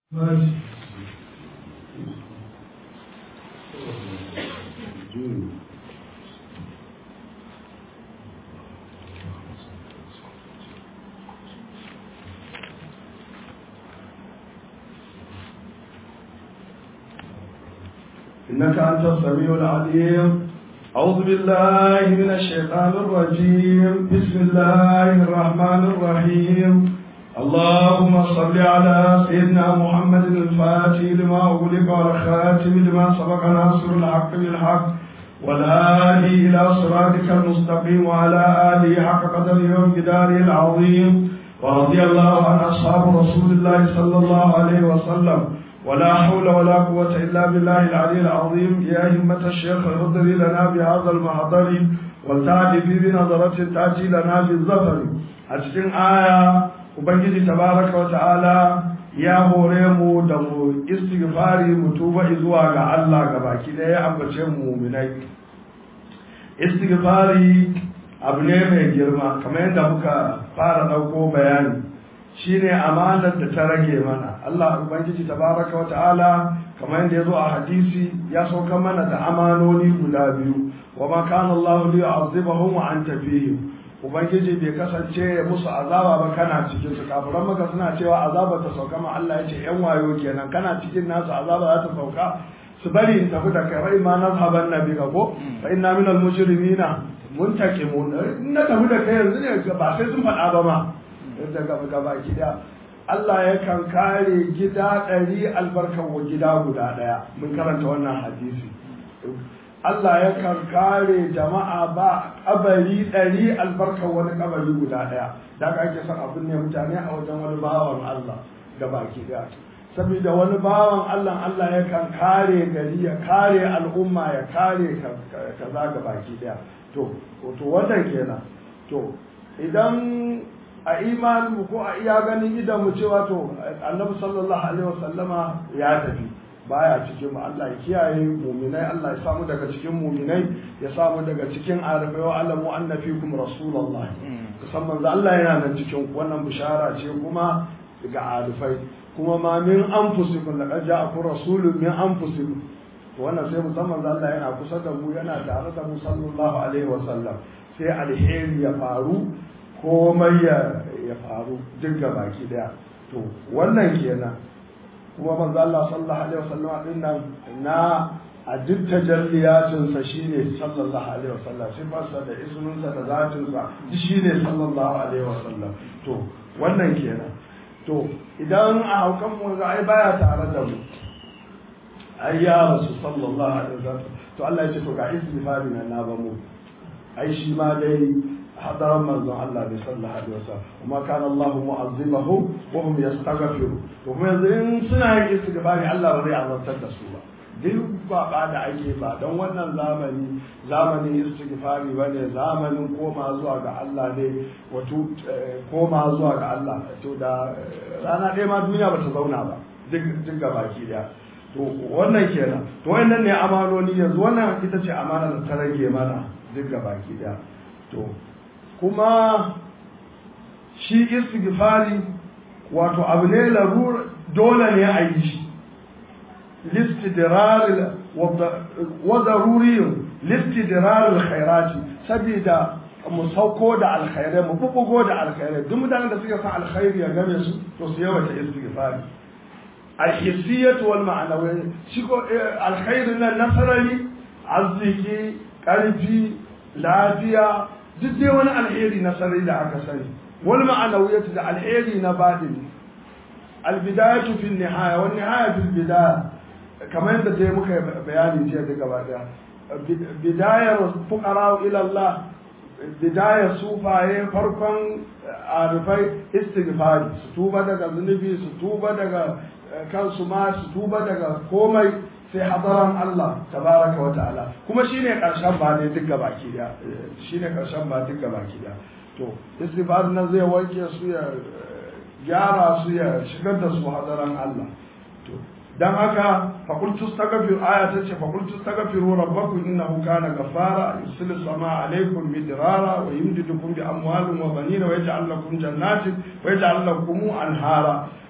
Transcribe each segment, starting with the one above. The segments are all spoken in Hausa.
إنك أنت السميع العليم. أعوذ بالله من الشيطان الرجيم. بسم الله الرحمن الرحيم. اللهم صل على سيدنا محمد الفاتح لما أغلق والخاتم لما سبق ناصر الحق بالحق والهادي إلى صراطك المستقيم وعلى آله حق قدره ومقداره العظيم. ورضي الله عن أصحاب رسول الله صلى الله عليه وسلم. ولا حول ولا قوة إلا بالله العلي العظيم. يا همة الشيخ اغضري لنا بهذا المحضر والتعدي بنظرة تأتي لنا بالظفر. أجتن آية Ubangiji tabaraka wa ta'ala ya hore mu da mu istighfari mu tuba zuwa ga Allah gabaki da ya ambace mu mu'minai. Istighfari abu ne mai girma kamar yadda muka fara dauko bayani, shine amanar da ta rage mana. Allah Ubangiji tabaraka wa ta'ala kamar yadda yazo a hadisi ya sauka mana da amanoni guda biyu. Wa ma kana Allah liyu'azzibahum wa anta fihim. Ubangiji bai kasance musu azaba ba kana cikin su. Kafiran maka suna cewa azaba ta sauka, ma Allah ya ce yan wayo kenan, kana cikin nasu azaba za ta sauka, su bari in tafi da kai, rai ma nazhaban nabi ka ko fa inna minal mujrimina muntaqimun. In na tafi da kai yanzu ne ba sai sun faɗa ba ma daga gaba gida. Allah yakan kare gida 100 albarkan wa gida guda ɗaya. Mun karanta wannan hadisi. Allah yakan kare jama'a ba kabari 100 albarkar wani kabari guda ɗaya. Da ake son abin ne mutane a wajen wani bawan Allah ga baki ɗaya. Saboda wani bawan Allah, Allah yakan kare gari, ya kare al'umma, ya kare kaza ga baki ɗaya. To wannan kenan. To idan a imanin mu ko a iya ganin idan mu cewa to Annabi sallallahu alaihi wasallama ya tafi, baya cikin mu. Allah ya kiyaye mu'minai, Allah ya samu daga cikin mu'minai, ya samu daga cikin arifai wa alamu anna fikum rasulullahi. Kusan manzo Allah yana nan cikin wannan bishara ce kuma ga arifai. Kuma ma min anfusikum laqad ja'akum rasulun min anfusikum. To wannan sai musamman Allah yana kusa da mu, yana tare da mu sallallahu alaihi wa sallam. Sai alheri ya faru, komai ya faru duk baki daya. To wannan kenan. Kuma manzo Allah sallallahu alaihi wasallam din nan na a duk tajalliyatin sa shine sallallahu alaihi wasallam, sifarsa da ismin sa da zatin sa shine sallallahu alaihi wasallam. To wannan kenan. To idan a haukan mu ai baya tare da mu, ai ya rasu sallallahu alaihi wasallam. To Allah ya ce to ga istighfari nan na ba mu, ai shi ma dai hadaran manzon Allah bai sallallahu alaihi wasallam. Kuma kana Allah mu'azzibahum wa hum yastaghfiru. To kuma yanzu in suna yin istighfari Allah ba zai azabtar da su ba. Duk ba da ake ba don wannan zamanin istighfari bane, zamanin koma zuwa ga Allah ne, wato koma zuwa ga Allah. To da rana ɗaya ma duniya ba ta zauna ba duk baki daya. To wannan kenan. To wannan ne amanoni. Yanzu wannan ita ce amana da ta rage mana duk baki daya. To kuma shi istighfari wato abu ne larura, dole ne a yi shi listidrar wa daruriyun listidrar alkhairati, saboda mu sauko da alkhairai, mu bubugo da alkhairai. Duk mutanen da suka san alkhairi ya game su to su yawaita istighfari. Alhissiyatu wal ma'anawi, shi ko alkhairin nan nasarari, arziki, karfi, lafiya, duk dai wani alheri na sarari da aka sani. Wal ma'anawiyatu da alheri na badini. Albidayatu fil nihaya wan nihaya fil bidaya, kamar yadda dai muka bayani jiya da gaba daya. Bidayar fuqara ila Allah, bidayar sufaye, farkon arifai istighfari, su tuba daga zunubi, su tuba daga kansu ma, su tuba daga komai, sai hadaran Allah tabaraka wa ta'ala. Kuma shine karshen ba ne duk baki daya, shine karshen ba duk baki daya. To istighfar nan zai wanke su, ya gyara su, ya shigar da su hadaran Allah. To dan haka faqultu astaghfiru, aya ta ce faqultu astaghfiru rabbakum innahu kana ghaffara yursilu samaa alaykum midrara wa yumdidukum bi amwalin wa banina wa yaj'al lakum jannatin wa yaj'al lakum anhara.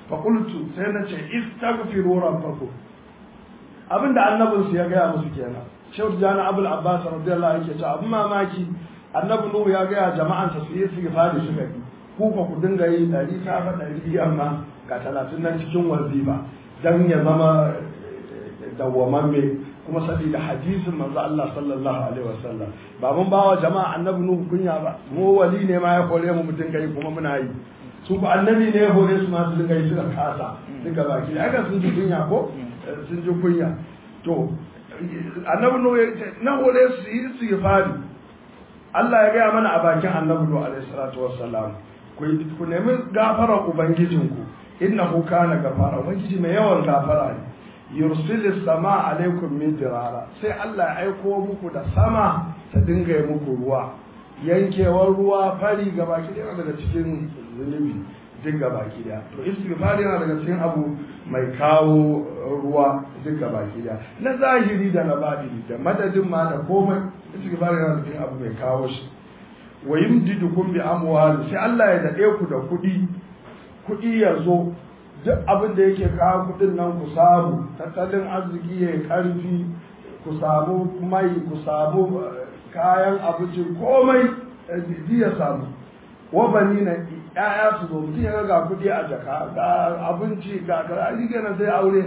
fa qultu sai na ce istaghfiru rabbakum abinda annabin su ya gaya musu kenan shehu jana abul abbas radiyallahu anhu yake cewa abin mamaki annabi nuhu ya gaya jama'an sa su yi istighfari suka yi ku ku dinga yi 100 safa 100 amma ga 30 nan cikin wazifa dan ya zama dawwamamme kuma saboda hadisin manzo Allah sallallahu alaihi wasallam ba mun bawa jama'a annabi nuhu kunya ba mu wali ne ma ya kore mu mutun kai kuma muna yi su ba annabi ne ya hore su ma su dinga yi suka kasa duka baki aka sun ji kunya ko sun ji kunya to annabi nuhu na hore su yi istighfari Allah ya gaya mana a bakin annabi nuhu alaihi salatu wassalam ku nemi gafara ubangijinku innahu kana gafara ubangiji mai yawan gafara ne yursilis sama alaikum min dirara sai Allah ya aiko muku da sama ta dinga yi muku ruwa yankewar ruwa fari gabaki daya daga cikin zunubi duk gabaki daya to istighfar yana daga cikin abu mai kawo ruwa duk gabaki daya na zahiri da na batini da madadin ma da komai istighfar yana cikin abu mai kawo shi wa yumdidukum bi amwal sai Allah ya dade ku da kudi ya zo duk abin da yake kawo kudin nan ku samu tattalin arziki ya karfi ku samu mai ku samu kayan abinci komai ya samu wa bani na ƴaƴa su zo mutum ya ga kudi a jaka ga abinci ga karaji kenan sai aure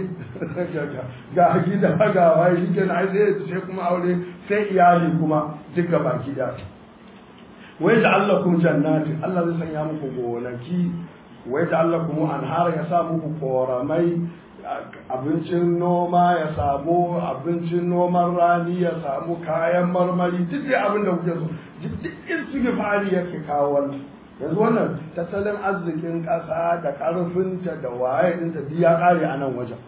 ga gida ga wai shi kenan sai kuma aure sai iyali kuma duka baki da wai da Allah kun jannati Allah zai sanya muku gonaki wai da Allah kuma anhara ya sa muku koramai abincin noma ya samu abincin noman rani ya samu kayan marmari duk dai abin da kuke so duk istighfari yake kawo wannan yanzu wannan tattalin arzikin ƙasa da ƙarfinta da waye ɗinta duk ya ƙare a nan wajen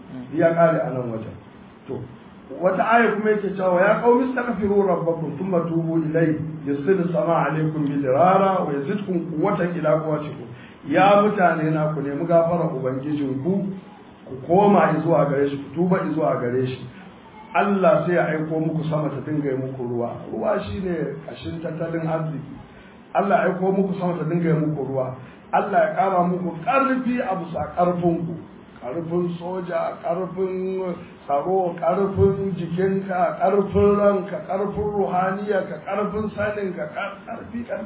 to wata aya kuma yake cewa ya qaumi astaghfiru rabbakum thumma tubu ilayhi yusilu sama alaykum bidirara wa yazidkum quwwatan ila quwwatikum ya mutane na ku nemi gafara ubangijinku ku koma zuwa gare shi ku tuba zuwa gare shi Allah sai ya aiko muku sama ta dinga yi muku ruwa shine kashin tattalin arziki Allah ya aiko muku sama ta dinga yi muku ruwa Allah ya kara muku karfi a bisa karfinku karfin soja karfin tsaro karfin jikinka karfin ranka karfin ruhaniyarka karfin saninka karfi da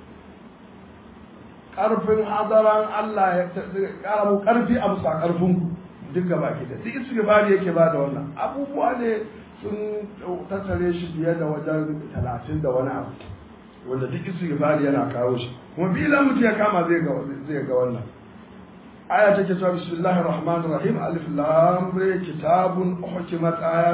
karfin hadaran Allah ya kara muku karfi a bisa karfinku duk gaba ki da duk istighfari yake ba da wannan abubuwa ne sun tattare shi fiye da wajen 30 da wani abu wanda duk istighfari yana kawo shi kuma bilan mutum ya kama zai ga wannan aya take cewa bismillahir rahmanir rahim alif lam ra kitabun uhkimat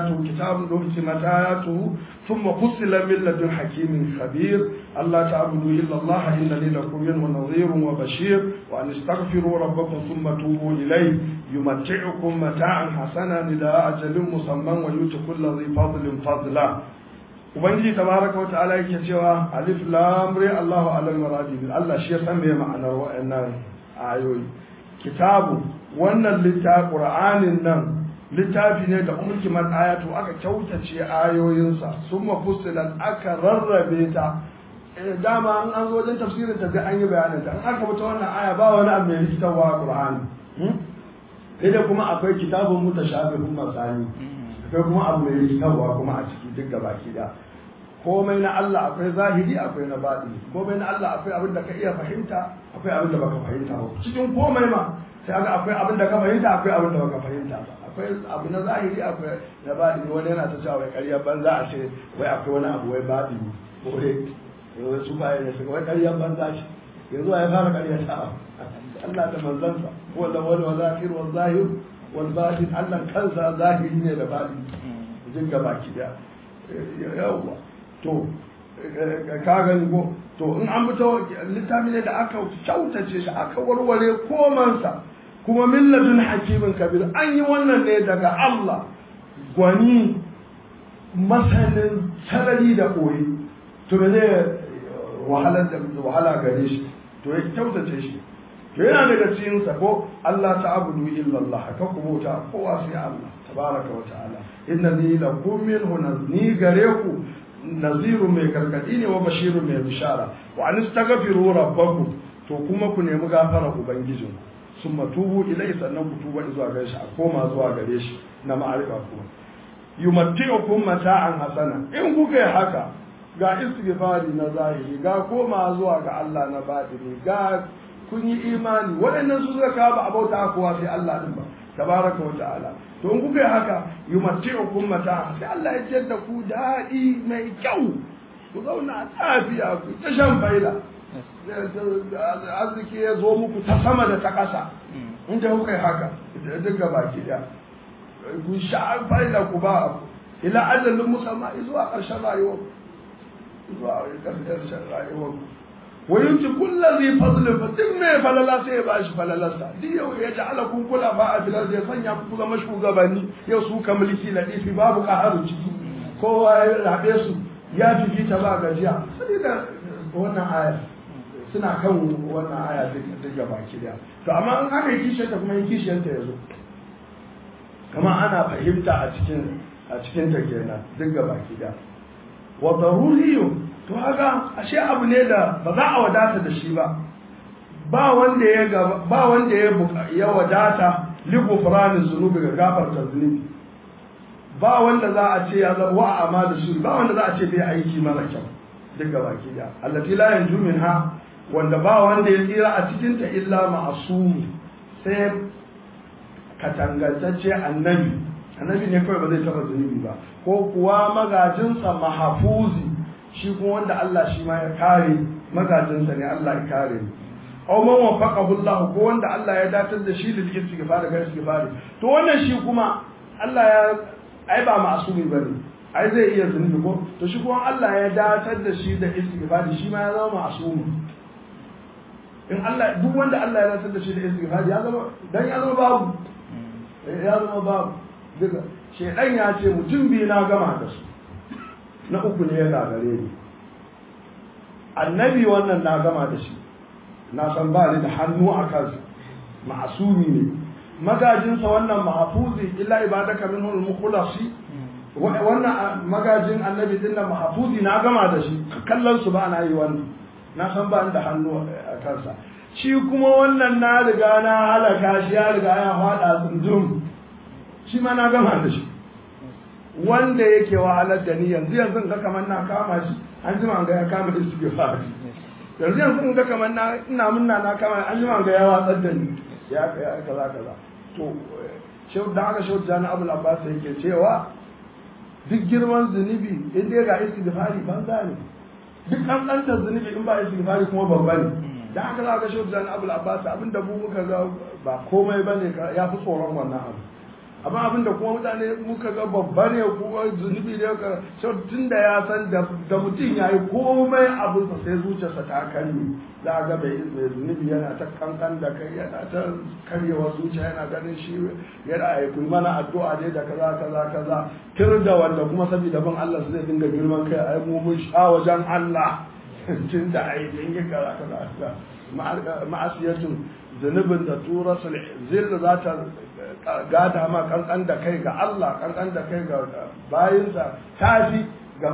ayatu thumma fussila min ladun hakimin khabir alla ta'budu illa allah innani lakum minhu nadhirun wa bashir wa an astaghfiru rabbakum thumma tubu ilayhi yumatti'ukum mata'an hasanan ila ajalin musamman wa yuti kulli dhi fadlin fadla ubangiji tabaraka wa ta'ala yake cewa alif lam ra Allahu alam maradi Allah shi ya san me ma'anar wa'annan ayoyi kitabu wannan littafi qur'anin nan littafi ne da umkimat ayatu aka kyautace ayoyinsa summa fussilat aka rarrabe ta dama an zo wajen tafsirin ta ga an yi bayanin ta an aka mutu wannan aya ba wani abu mai rikitarwa qur'ani sai kuma akwai kitabun mutashabihun masani akwai kuma abu mai rikitarwa kuma a ciki duk gabaki da komai na Allah akwai zahiri akwai na batini komai na Allah akwai abin da ka iya fahimta akwai abin da baka fahimta ba cikin komai ma sai aga akwai abin da ka fahimta akwai abin da baka fahimta ba akwai abu na zahiri akwai na batini wani yana ta cewa wai ƙarya banza a ce wai akwai wani abu wai batini ko wai su ba ne su wai ƙarya banza ce yanzu ya fara ƙarya ta Allah da manzansa huwa al-awwal wa al-akhir wa al-zahir wal batin Allah kansa zahiri ne da batini jin gabaki daya yawa to ka gani ko to in an fito littafi ne da aka kyautace shi aka warware komansa kuma milladun hakimin kabir an yi wannan ne daga Allah gwani masanin sarari da koyi to ne wahala gare shi to ya kyautace shi to yana daga cikin sa ko Allah ta'budu illa Allah ka kubuta kowa sai Allah tabaraka wa ta'ala innani lakum minhu ni gare ku naziru mai gargadi ne wa bashiru mai bishara wa an astaghfiru rabbakum to kuma ku nemi gafara ubangijin summa tubu ilai sannan ku tuba zuwa gare shi a koma zuwa gare shi na ma'arifa kuma yumatti'ukum mata'an hasana in kuka yi haka ga istighfari na zahiri ga koma zuwa ga Allah na batini ga kun yi imani waɗannan su suka kawo abauta kowa sai Allah din ba tabaraka wa ta'ala to in kuka yi haka yumatti'ukum mata'an sai Allah ya jiyar da ku daɗi mai kyau ku zauna lafiya ku ta shan faila arziki ya zo muku ta sama da ta ƙasa in da kuka yi haka duk gaba ki ɗaya ku sha faila ku ba abu ila ajalin musamman zuwa ƙarshen rayuwar wa yunci kulla zai fadlin fa duk mai falala sai ya bashi falalarsa duk yau ya ji ala kun kula ba a filar ya sanya ku zama shugabanni yau su ka mulki ladifi babu ƙaharu ciki kowa ya rabe su ya fifita ba gajiya saboda wannan aya suna kan wannan aya duk gaba ki da to amma in aka yi kishiyarta kuma yin kishiyarta ya zo kama ana fahimta a cikin ta kenan duk gaba ki da wa daruriyo to haka ashe abu ne da ba za a wadata da shi ba ba wanda ya wadata li gufranin zunubi ga gafarta zunubi ba wanda za a ce ya zama wa amma da shi ba wanda za a ce bai aiki mara kyau duk gaba ki da allati la yanju minha wanda ba wanda ya tsira a cikin ta illa ma'sum sai katangantacce annabi ne kawai ba zai taba zunubi ba ko kuwa magajinsa mahafuzi shi kuma wanda Allah shi ma ya kare magajinsa ne Allah ya kare aw man wafaqahu Allah ko wanda Allah ya datar da shi da istighfar da istighfar to wannan shi kuma Allah ya ai ba ma'sumi bane ai zai iya zunubi ko to shi kuma Allah ya datar da shi da istighfar shi ma ya zama ma'sumi in Allah duk wanda Allah ya datar da shi da istighfar ya zama babu duka shedan ya ce mutum biyu na gama da su na uku ne ya gagare ni annabi wannan na gama da shi na san ba ni da hannu a kansa ma'asumi ne magajinsa wannan mahfuzi illa ibadaka minhul mukhlasi wannan magajin annabi din nan mahfuzi na gama da shi kallon su ba na yi wannan na san ba ni da hannu a kansa shi kuma wannan na riga na halaka shi ya riga ya fada tsundum shi ma na gama da shi wanda yake wahalar da ni yanzu ga kamar na kama shi an jima ga ya kama da su gefa yanzu ga kamar na ina munna na kama an jima ga ya watsar da ni ya kaza to shehu da haka shehu jana abul abbas yake cewa duk girman zunubi in dai ga istighfari banza ne duk kankantar zunubi in ba istighfari kuma babba ne da haka za ka shehu jana abul abbas abinda mu muka ga ba komai bane ya fi tsoron wannan abu amma abinda kuma mutane muka ga babba ne kuma zunubi ne ka tun da ya san da mutum ya yi komai abinsa sai zuciyarsa ta karye za a ga mai zunubi yana ta kankan da kai yana ta karyewa zuciya yana ganin shi yana yi kuma mana addu'a ne da kaza kir da wanda kuma saboda ban Allah zai dinga girman kai ai mu mun sha wajen Allah tun da ai din yi kaza ma'asiyatun zunubin da turasul zilla za ta gada ma kankan da kai ga Allah kankan da kai ga bayinsa tafi ga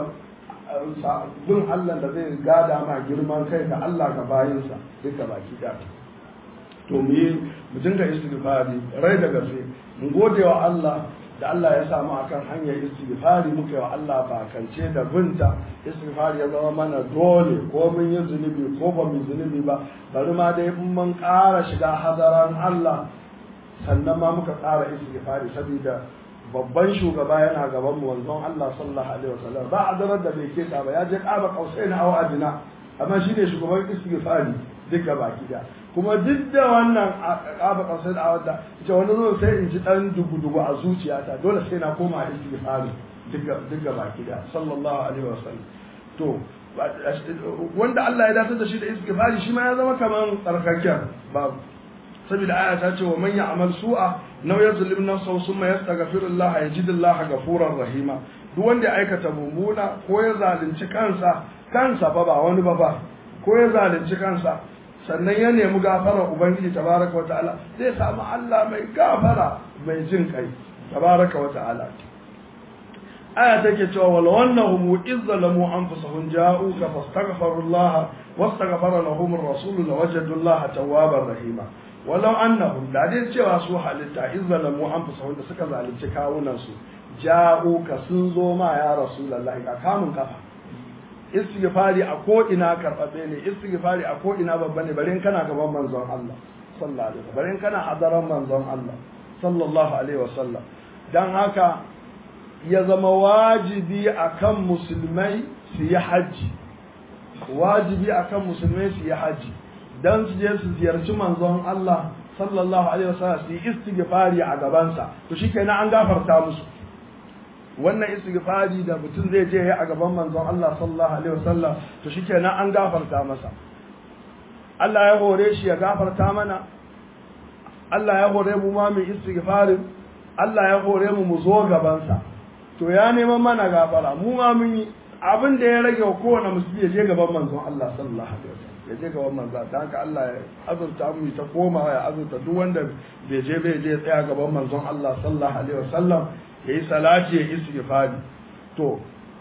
bin Allah da zai gada ma girman kai ga Allah ga bayinsa duka baki da to mu dinga istighfari rai da gaske mun gode wa Allah da Allah ya samu akan hanyar istighfari muke wa Allah bakance da binta istighfari ya zama mana dole ko mun yi zunubi ko ba mu zunubi ba bari ma dai mun ƙara shiga hadaran Allah sannan ma muka ƙara istighfari saboda babban shugaba yana gaban mu wanzan Allah sallallahu alaihi wasallam ba hadarar da bai keta ba ya je ƙaba kausaina aw adina amma shine shugaban istighfari duka baki da kuma duk da wannan ƙaba kausaina aw da ita wani zo sai in ji dan dugu a zuciyata dole sai na koma istighfari duka baki da sallallahu alaihi wasallam to wanda Allah ya dace da shi da istighfari shi ma ya zama kaman tsarkaken babu saboda aya ta ce wa man ya'mal su'a naw yazlim nafsahu thumma yastaghfirullah yajidullah ghafurar rahima duk wanda ya aikata mummuna ko ya zalunci kansa fa ba wani ba ko ya zalunci kansa sannan ya nemi gafara ubangiji tabaraka wa ta'ala zai samu Allah mai gafara mai jin kai tabaraka wa ta'ala aya take cewa wal wannahum izzalamu anfusahum ja'uka fastaghfirullaha wastaghfara lahum ar-rasul lawajadu Allah tawwabar rahima walau annahum da dai cewa su halitta izzalamu anfusahum da suka zalunci kawunan su ja'uka sun zo ma ya rasulullahi ka kamun kafa istighfari a ko ina karbabe ne istighfari a ko ina babba ne bare kana gaban manzon Allah sallallahu alaihi wasallam bare kana hadaran manzon Allah sallallahu alaihi wasallam dan haka ya zama wajibi akan musulmai su yi haji wajibi akan musulmai su yi haji dan su je su ziyarci manzon Allah sallallahu alaihi wasallam su yi istighfari a gabansa to shikenan an gafarta musu wannan istighfari da mutum zai je a gaban manzon Allah sallallahu alaihi wasallam to shikenan an gafarta masa Allah ya hore shi ya gafarta mana Allah ya hore mu ma mu istighfarin Allah ya hore mu mu zo gabansa to ya neman mana gafara mu ma mun yi abin da ya rage wa kowane musulmi ya je gaban manzon Allah sallallahu alaihi wasallam ya je gaban manzon ta haka Allah ya azurta mu ta koma ya azurta duk wanda bai je tsaya gaban manzon Allah sallallahu alaihi wasallam yayi salati ya istighfari to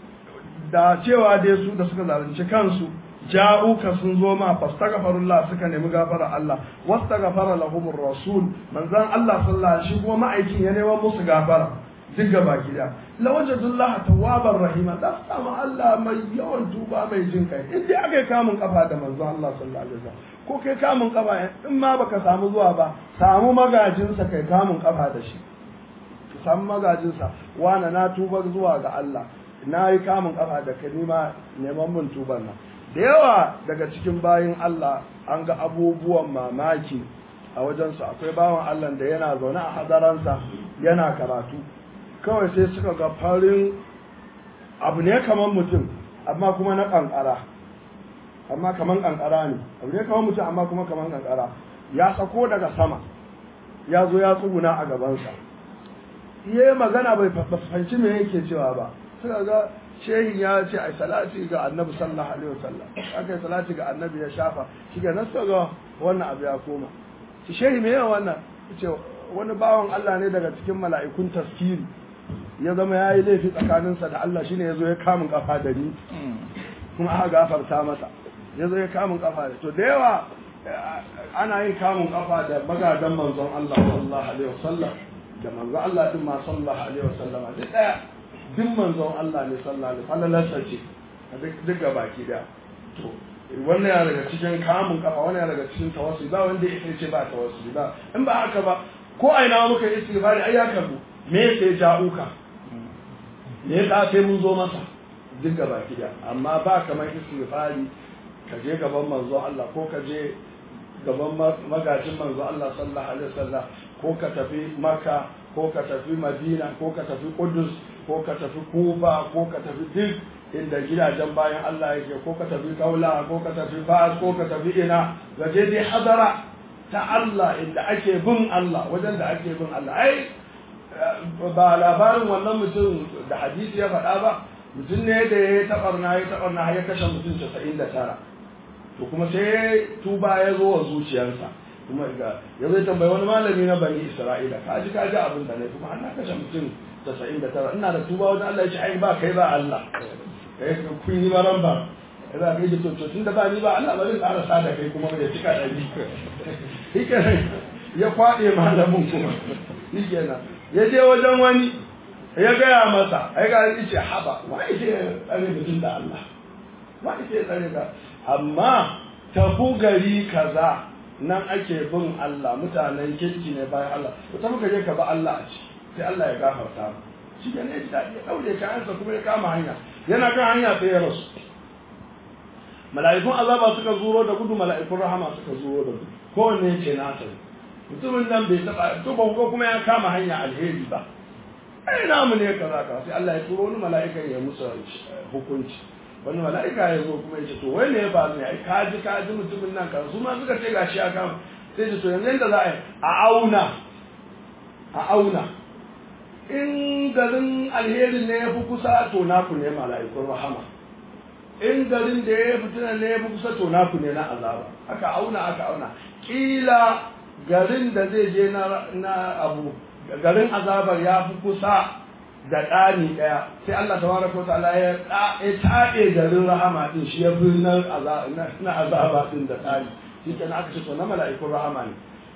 da cewa dai su da suka zalunci kansu ja'uka sun zo ma fastaghfirullah suka nemi gafara Allah wastaghfara lahumur rasul manzon Allah sallallahu alaihi wasallam kuma ma'aikin ya neman musu gafara duk gaba gida lawajadullah tawwabar rahima da sama Allah mai yawan tuba mai jin kai in dai aka kamun kafa da manzon Allah sallallahu alaihi wasallam ko kai kamun kafa in ma baka samu zuwa ba samu magajinsa kai kamun kafa da shi samu magajinsa wana na tuba zuwa ga Allah na yi kamun kafa da kalima neman mun tuban nan da yawa daga cikin bayin Allah an ga abubuwan mamaki a wajensu akwai bawan Allah da yana zaune a hadaransa yana karatu kawai sai suka ga farin abu ne kamar mutum amma kuma na kankara amma kaman kankara ne abu ne kamar mutum amma kuma kaman kankara ya sako daga sama ya zo ya tsuguna a gabansa iya magana bai fahimci me yake cewa ba suka ga shehin ya ce ai salati ga annabi sallallahu alaihi wasallam aka yi salati ga annabi ya shafa shi ga nan suka ga wannan abu ya koma shi shehi me yawa wannan ce wani bawan Allah ne daga cikin mala'ikun taskiri ya zama ya yi laifi tsakaninsa da Allah shine ya zo ya kamun kafa da ni kuma aka gafarta masa ya zo ya kamun kafa da to da yawa ana yin kamun kafa da magadan manzon Allah sallallahu alaihi wasallam da manzon Allah din ma sallallahu alaihi wasallam duk daya duk manzon Allah ne sallallahu alaihi wasallam ce duk baki da to wannan ya daga cikin kamun kafa wannan ya daga cikin tawassuli ba wanda ya ce ba tawassuli ba in ba haka ba ko aina muka yi istighfari ai ya karbu me sai ja'uka me ya sai mun zo masa duk baki da amma ba kamar istighfari ka je gaban manzo Allah ko ka je gaban magajin manzo Allah sallallahu alaihi wasallam ko ka tafi Makka ko ka tafi Madina ko ka tafi Qudus ko ka tafi Kufa ko ka tafi duk inda gidajen bayan Allah yake ko ka tafi Kaula ko ka tafi Fas ko ka tafi ina gaje dai hadara ta Allah inda ake bin Allah wajen da ake bin Allah ai ba labarin wannan mutum da hadisi ya faɗa ba mutum ne da ya taɓarna ya kashe mutum 99 to kuma sai tuba ya zo wa zuciyarsa kuma ya zai tambayi wani malami na bani Isra'ila kaji abin da ne kuma an kashe mutum 99 ina da tuba wajen Allah ya ce ai ba kai ba Allah kai kun yi baran ba za ka yi to tun da ba ni ba Allah ba zai ƙara sa da kai kuma ya cika da ni shikenan ya kwaɗe malamin kuma shikenan ya je wajen wani ya gaya masa ai ga yace haba wai ce tsare mutum da Allah wai ce tsare ka amma tabu gari kaza nan ake bin Allah mutanen kirki ne bayan Allah to tabu gari ka ba Allah a ci sai Allah ya gafarta shi ne ya daure kayansa kuma ya kama hanya yana kan hanya sai ya rasu mala'ikun azaba suka zuro da gudu mala'ikun rahama suka zuro da gudu kowanne ce na sai mutumin nan bai taba to ba ko kuma ya kama hanya alheri ba ai namu ne kaza ka sai Allah ya turo wani mala'ika ya musu hukunci wani mala'ika ya zo kuma ya ce to wai ne ba ne ai kaji mutumin nan kan su ma suka ce gashi ya kama sai ce to yanzu yanda za a auna in garin alherin ne ya fi kusa to naku ne mala'ikun rahama in garin da ya fitina ne ya fi kusa to naku ne na azaba aka auna kila garin da zai je na abu garin azabar ya fi kusa da ɗani ɗaya sai Allah tabaraka wa ta'ala ya taɗe garin rahama din shi ya fi na azaba din da ɗani shi kenan aka ce to na mala'ikun rahama ne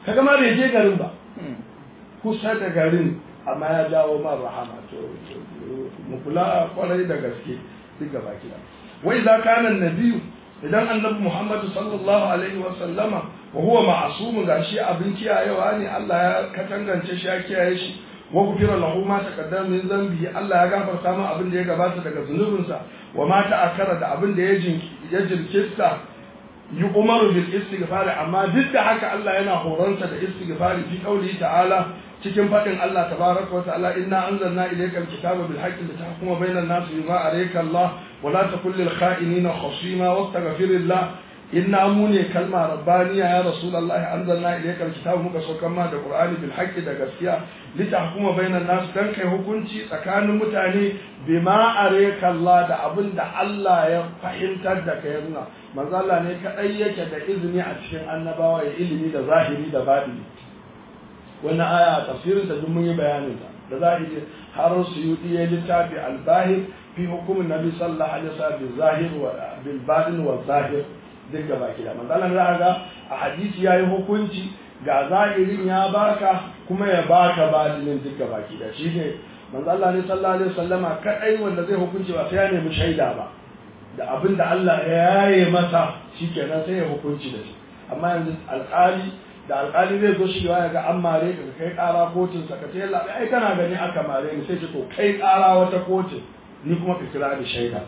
kaga ma bai je garin ba kusa da garin amma ya jawo man rahama to mu kula kwarai da gaske duk gaba kida wai za kana nabiyu idan annabi Muhammad sallallahu alaihi wa sallama wa huwa ma'sum gashi abin kiyayewa ne Allah ya katangance shi ya kiyaye shi wa gufira lahu ma taqaddama min zambi Allah ya gafarta mu abin da ya gabata daga zunubinsa wa ma ta'akkara da abin da ya jinkirta yi umaru bil istighfar amma duk da haka Allah yana horonsa da istighfari fi qauli ta'ala cikin fadin Allah tabaraka wa ta'ala inna anzalna ilayka alkitaba bil haqqi litahkuma bainan nas bima arayka Allah wa la takul lil kha'inina khasima wastaghfirillah inna mune kalma rabbaniya ya rasulullah anzalna ilayka alkitaba muka saukan ma da qur'ani bil haqqi da gaskiya litahkuma bainan nas dan kai hukunci tsakanin mutane bima arayka Allah da abinda Allah ya fahimtar da kai nuna manzo Allah ne kadai yake da izini a cikin annabawa ya ilimi da zahiri da batini wannan aya a tafsirin ta duk mun yi bayanin ta da zahiri har Suyuti ya littafi al-Bahir fi hukumin Nabi sallallahu alaihi wasallam bil zahir wa bil batin wa zahir duk gaba kida manzo Allah za ga a hadisi yayi hukunci ga zahirin ya baka kuma ya baka batinin duk gaba kida shine manzo Allah ne sallallahu alaihi wasallama kadai wanda zai hukunci ba sai ya nemi shaida ba da abin da Allah ya yaye masa shikenan sai ya hukunci da shi amma yanzu alƙali zai zo shi ya ga an mare ka kai ƙara kotun sa ka ce Allah ai kana gani aka mare ni sai ce to kai ƙara wata kotun ni kuma ka kira da shaida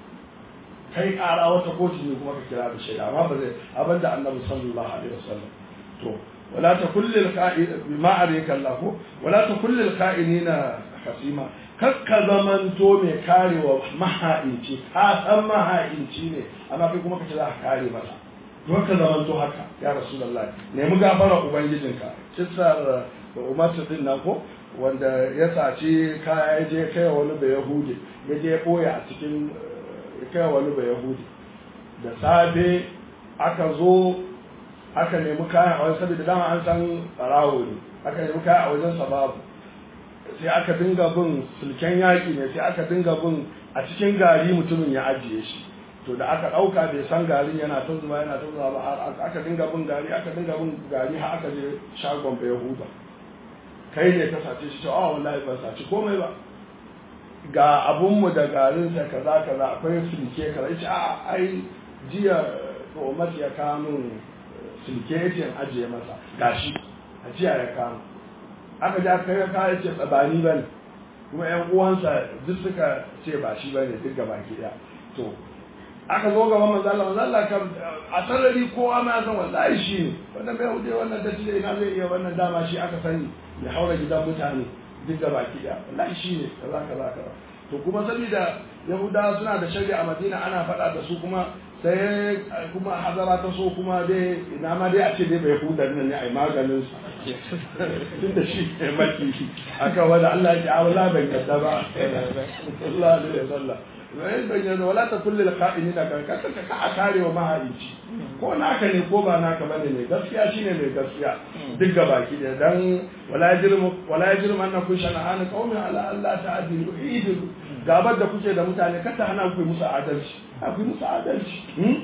kai ƙara wata kotun ni kuma ka kira da shaida amma ba zai abin da Annabi sallallahu alaihi wasallam to wala takul lil qa'id bima arika Allah ko wala takul lil qa'inina khasima kakka zamanto mai karewa maha'inci ka san maha'inci ne amma kai kuma kace za ka kare masa don ka zamanto haka ya rasulullahi nemi gafara ubangijinka kissar Umar din nan ko wanda ya saci kaya ya je kai wani bai yahudi ya je ya boye a cikin kai wani bai yahudi da safe aka zo aka nemi kaya a wajen saboda dama an san tsarawo ne aka nemi kaya a wajen sababu sai aka dinga bin sulken yaƙi ne sai aka dinga bin a cikin gari mutumin ya ajiye shi to da aka ɗauka bai san garin yana ta zuba ba har aka dinga bin gari har aka je shagon bai yahuda kai ne ka sace shi to a wallahi ban sace komai ba ga abunmu da garinsa kaza akwai sulke kaza yace a ai jiya Umar ya kawo min sulke yace ajiye masa gashi a jiya ya kawo aka ja kai ka ce tsabani bane kuma ƴan uwansa duk suka ce ba shi bane duk gaba ki daya to aka zo gaban manzo Allah kan a sarari kowa ma san wallahi shi ne wannan bai hude wannan da tile ina zai iya wannan dama shi aka sani ya haura gidan mutane duk gaba ki daya wallahi shi ne kaza to kuma saboda Yahudawa suna da shari'a a Madina ana faɗa da su kuma sai kuma hazara ta so kuma dai ina ma dai a ce dai bai huda nan ne ai maganin su tun da shi ne maki aka wada Allah ya ce wala ban kadda ba Allah ne sallah wai ban yana wala ta kullu alqa'inina kan ka a kare wa mahaici ko naka ne ko ba naka bane ne gaskiya shine mai gaskiya duk gabaki da dan wala yajrim annakum shana'an qaumin ala Allah ta'dilu idu gabar da kuke da mutane kada hana ku musu adalci akwai musu adalci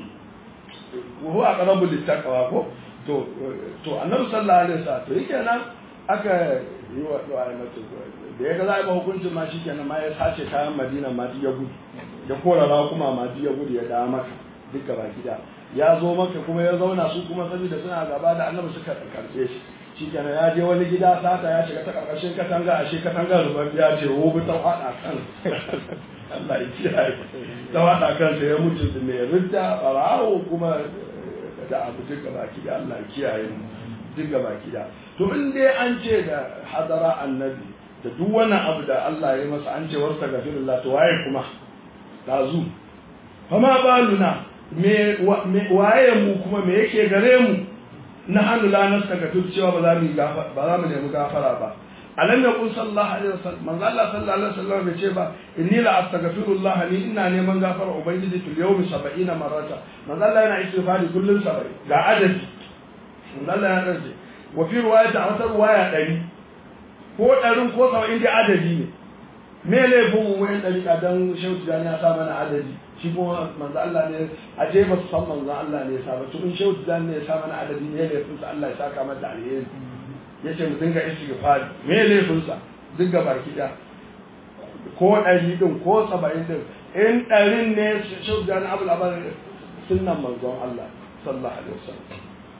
wa aqrabu littaqwa ko to annabi sallallahu alaihi wasallam to yake nan aka yi wa du'a mata da yaga za a ba hukuncin ma shikenan ma ya sace kayan Madina ma ya gudu da korara kuma ma ya gudu ya dawo maka duka baki da ya zo maka kuma ya zauna su kuma saboda suna gaba da annabi suka karbe shi shikenan ya je wani gida sata ya shiga ta karkashin katanga ashe katanga rubar ya ce wo bi ta hada kan Allah ya kiyaye ta hada kan sai ya mutu ne ridda barawo kuma da abu duka baki da Allah ya kiyaye mu duka baki da to in dai an ce da hadara annabi da duk wani abu da Allah ya masa an ce warsa gafirullah to waye kuma dazu fama baluna me waye mu kuma me yake gare mu na hannu la nastagfir cewa ba za mu nemi gafara ba alam yaqul sallallahu alaihi wasallam manzo Allah sallallahu alaihi wasallam bai ce ba inni la astaghfirullah ni ina neman gafara ubangiji fil yawmi 70 marata manzo Allah yana istighfari kullun 70 ga adadi manzo Allah ya rage wa fi riwayat a wata riwaya 100 ko 100 ko 70 da adadi ne me laifin mu wani dariƙa dan shehu tijani ya sa mana adadi shi kuma manzo Allah ne a je ba su san manzo Allah ne ya sa ba to in shehu tijani ne ya sa mana adadi me laifin sa Allah ya saka mana da alheri yace mu dinga istighfar me laifin sa dinga baki da ko 100 din ko 70 din in 100 ne shehu tijani abul abar sunnan manzon Allah sallallahu alaihi wasallam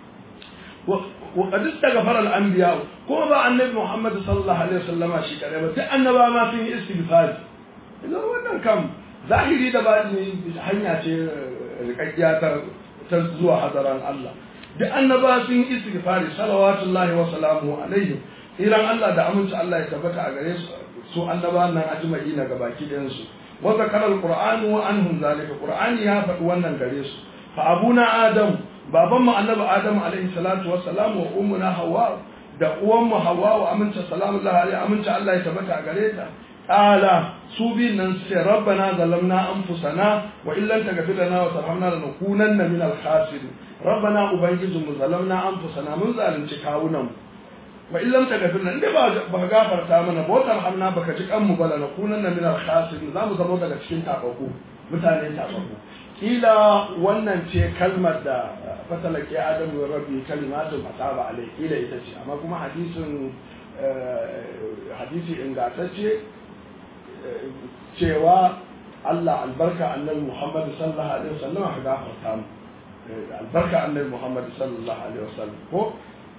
وقد استغفر الانبياء كما النبي محمد صلى الله عليه وسلم shi kare ba sai annaba ma sun yi istighfar idan wannan kam zahiri da batini hanya ce rikakkiya ta zuwa hadaran Allah duk annaba sun yi istighfar salawatullahi wa salamu alaihi iran Allah da aminci Allah ya tabbata a gare su annabawan nan ajma'i na gabaki ɗayan su wa zakara alqur'anu wa anhum zalika qur'ani ya faɗi wannan gare su fa abuna adam babanmu annabi adamu alaihi salatu wassalam wa ummuna hawa da uwanmu hawa wa aminta salamu alaihi aminta Allah ya tabbata gare ta qala su bin nan sai rabbana zalamna anfusana wa illam taghfir lana wa tarhamna lanakunanna min al-khasirin rabbana ubangijinmu zalamna anfusana mun zalunci kawunan wa illam taghfir lana inda ba gafarta mana ba tarhamna baka ji kanmu ba lanakunanna min al-khasirin zamu zama daga cikin tabaku mutane tabaku kila wannan ce kalmar da fatalaki adamu wa rabbi kalimatun ataba alai kila ita ce amma kuma hadisi ingantacce cewa Allah albarka annabi Muhammad sallallahu alaihi wasallam ka gafarta mu albarka annabi Muhammad sallallahu alaihi wasallam ko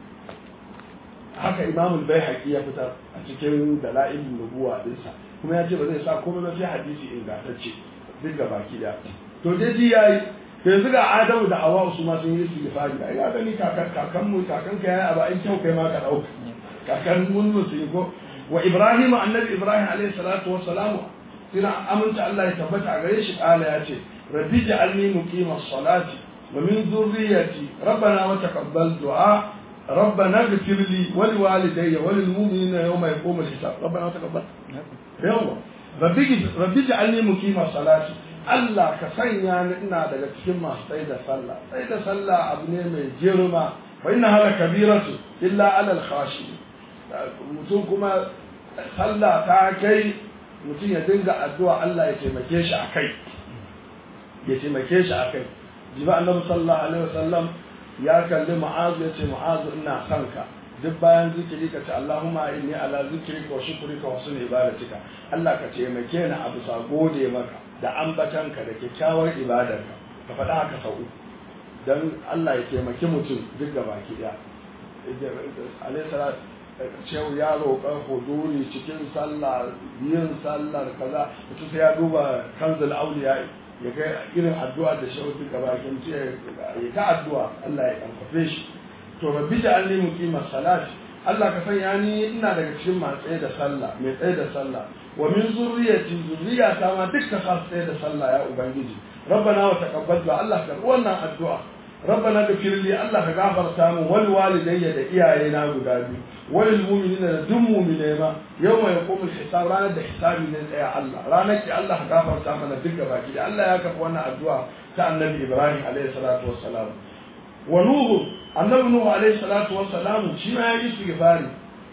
haka Imam al-Baihaqi ya fitar a cikin dalailin nubuwa dinsa kuma ya ce ba zai sa komai ba sai hadisi ingantacce duk ga baki da to dai ji yayi yanzu ga Adamu da Hawwa su ma sun yi istighfari ai ga gani kakan mu kakan ka yayi aba ai kyau kai ma ka dauka kakan mun musu ko wa Ibrahim annabi Ibrahim alaihi salatu wassalam sina aminta Allah ya tabbata a gare shi kala ya ce rabbi ja'alni muqima as-salati wa min dhurriyyati rabbana wa taqabbal du'a ربنا اغفر لي ولوالدي وللمؤمنين يوم يقوم الحساب ربنا تقبل يوم ربي اجعلني مقيم الصلاه Allah ka sanya ni ina daga cikin masu tsaye da sallah tsaye da sallah abu ne mai girma wa inna hala kabiratu illa ala al-khashi mutum kuma sallah ta kai mutum ya dinga addu'a Allah ya taimake shi akai jiba annabi sallallahu alaihi wasallam ya kalli Mu'az ya ce Mu'az ina son ka duk bayan zikiri ka ce Allahumma inni ala zikrika wa shukrika wa husni ibadatika Allah ka taimake ni a bisa gode maka da ambatanka da kyakkyawar ibadarka ka faɗa haka sau uku don Allah ya taimaki mutum duk da baki ɗaya alayhi salatu cewa ya roƙa huduri cikin sallah yin sallar kaza mutum sai ya duba kanzul auliya ya ga irin addu'a da shehu duka bakin ce ya ta addu'a Allah ya karfafe shi to rabbi ja'alni muqima salati Allah ka sanya ni ina daga cikin masu tsaye da sallah mai tsaye da sallah wa min zurriyati zurriyata ma dukkan sa tsaye da sallah ya ubangiji rabbana wa taqabbal du'a Allah ka wannan addu'a rabbana ghfir li Allah ka gafarta mu wal walidayya da iyayena guda biyu wal mu'minina da duk mu'mine ma yawma yaqumul hisab ranar da hisabi ne tsaya Allah ranar ki Allah ka gafarta mana dukkan baki da Allah ya kafa wannan addu'a ta annabi Ibrahim alaihi salatu wassalam wa nuhu annabi nuhu alaihi salatu wassalam shi ma ya yi istighfari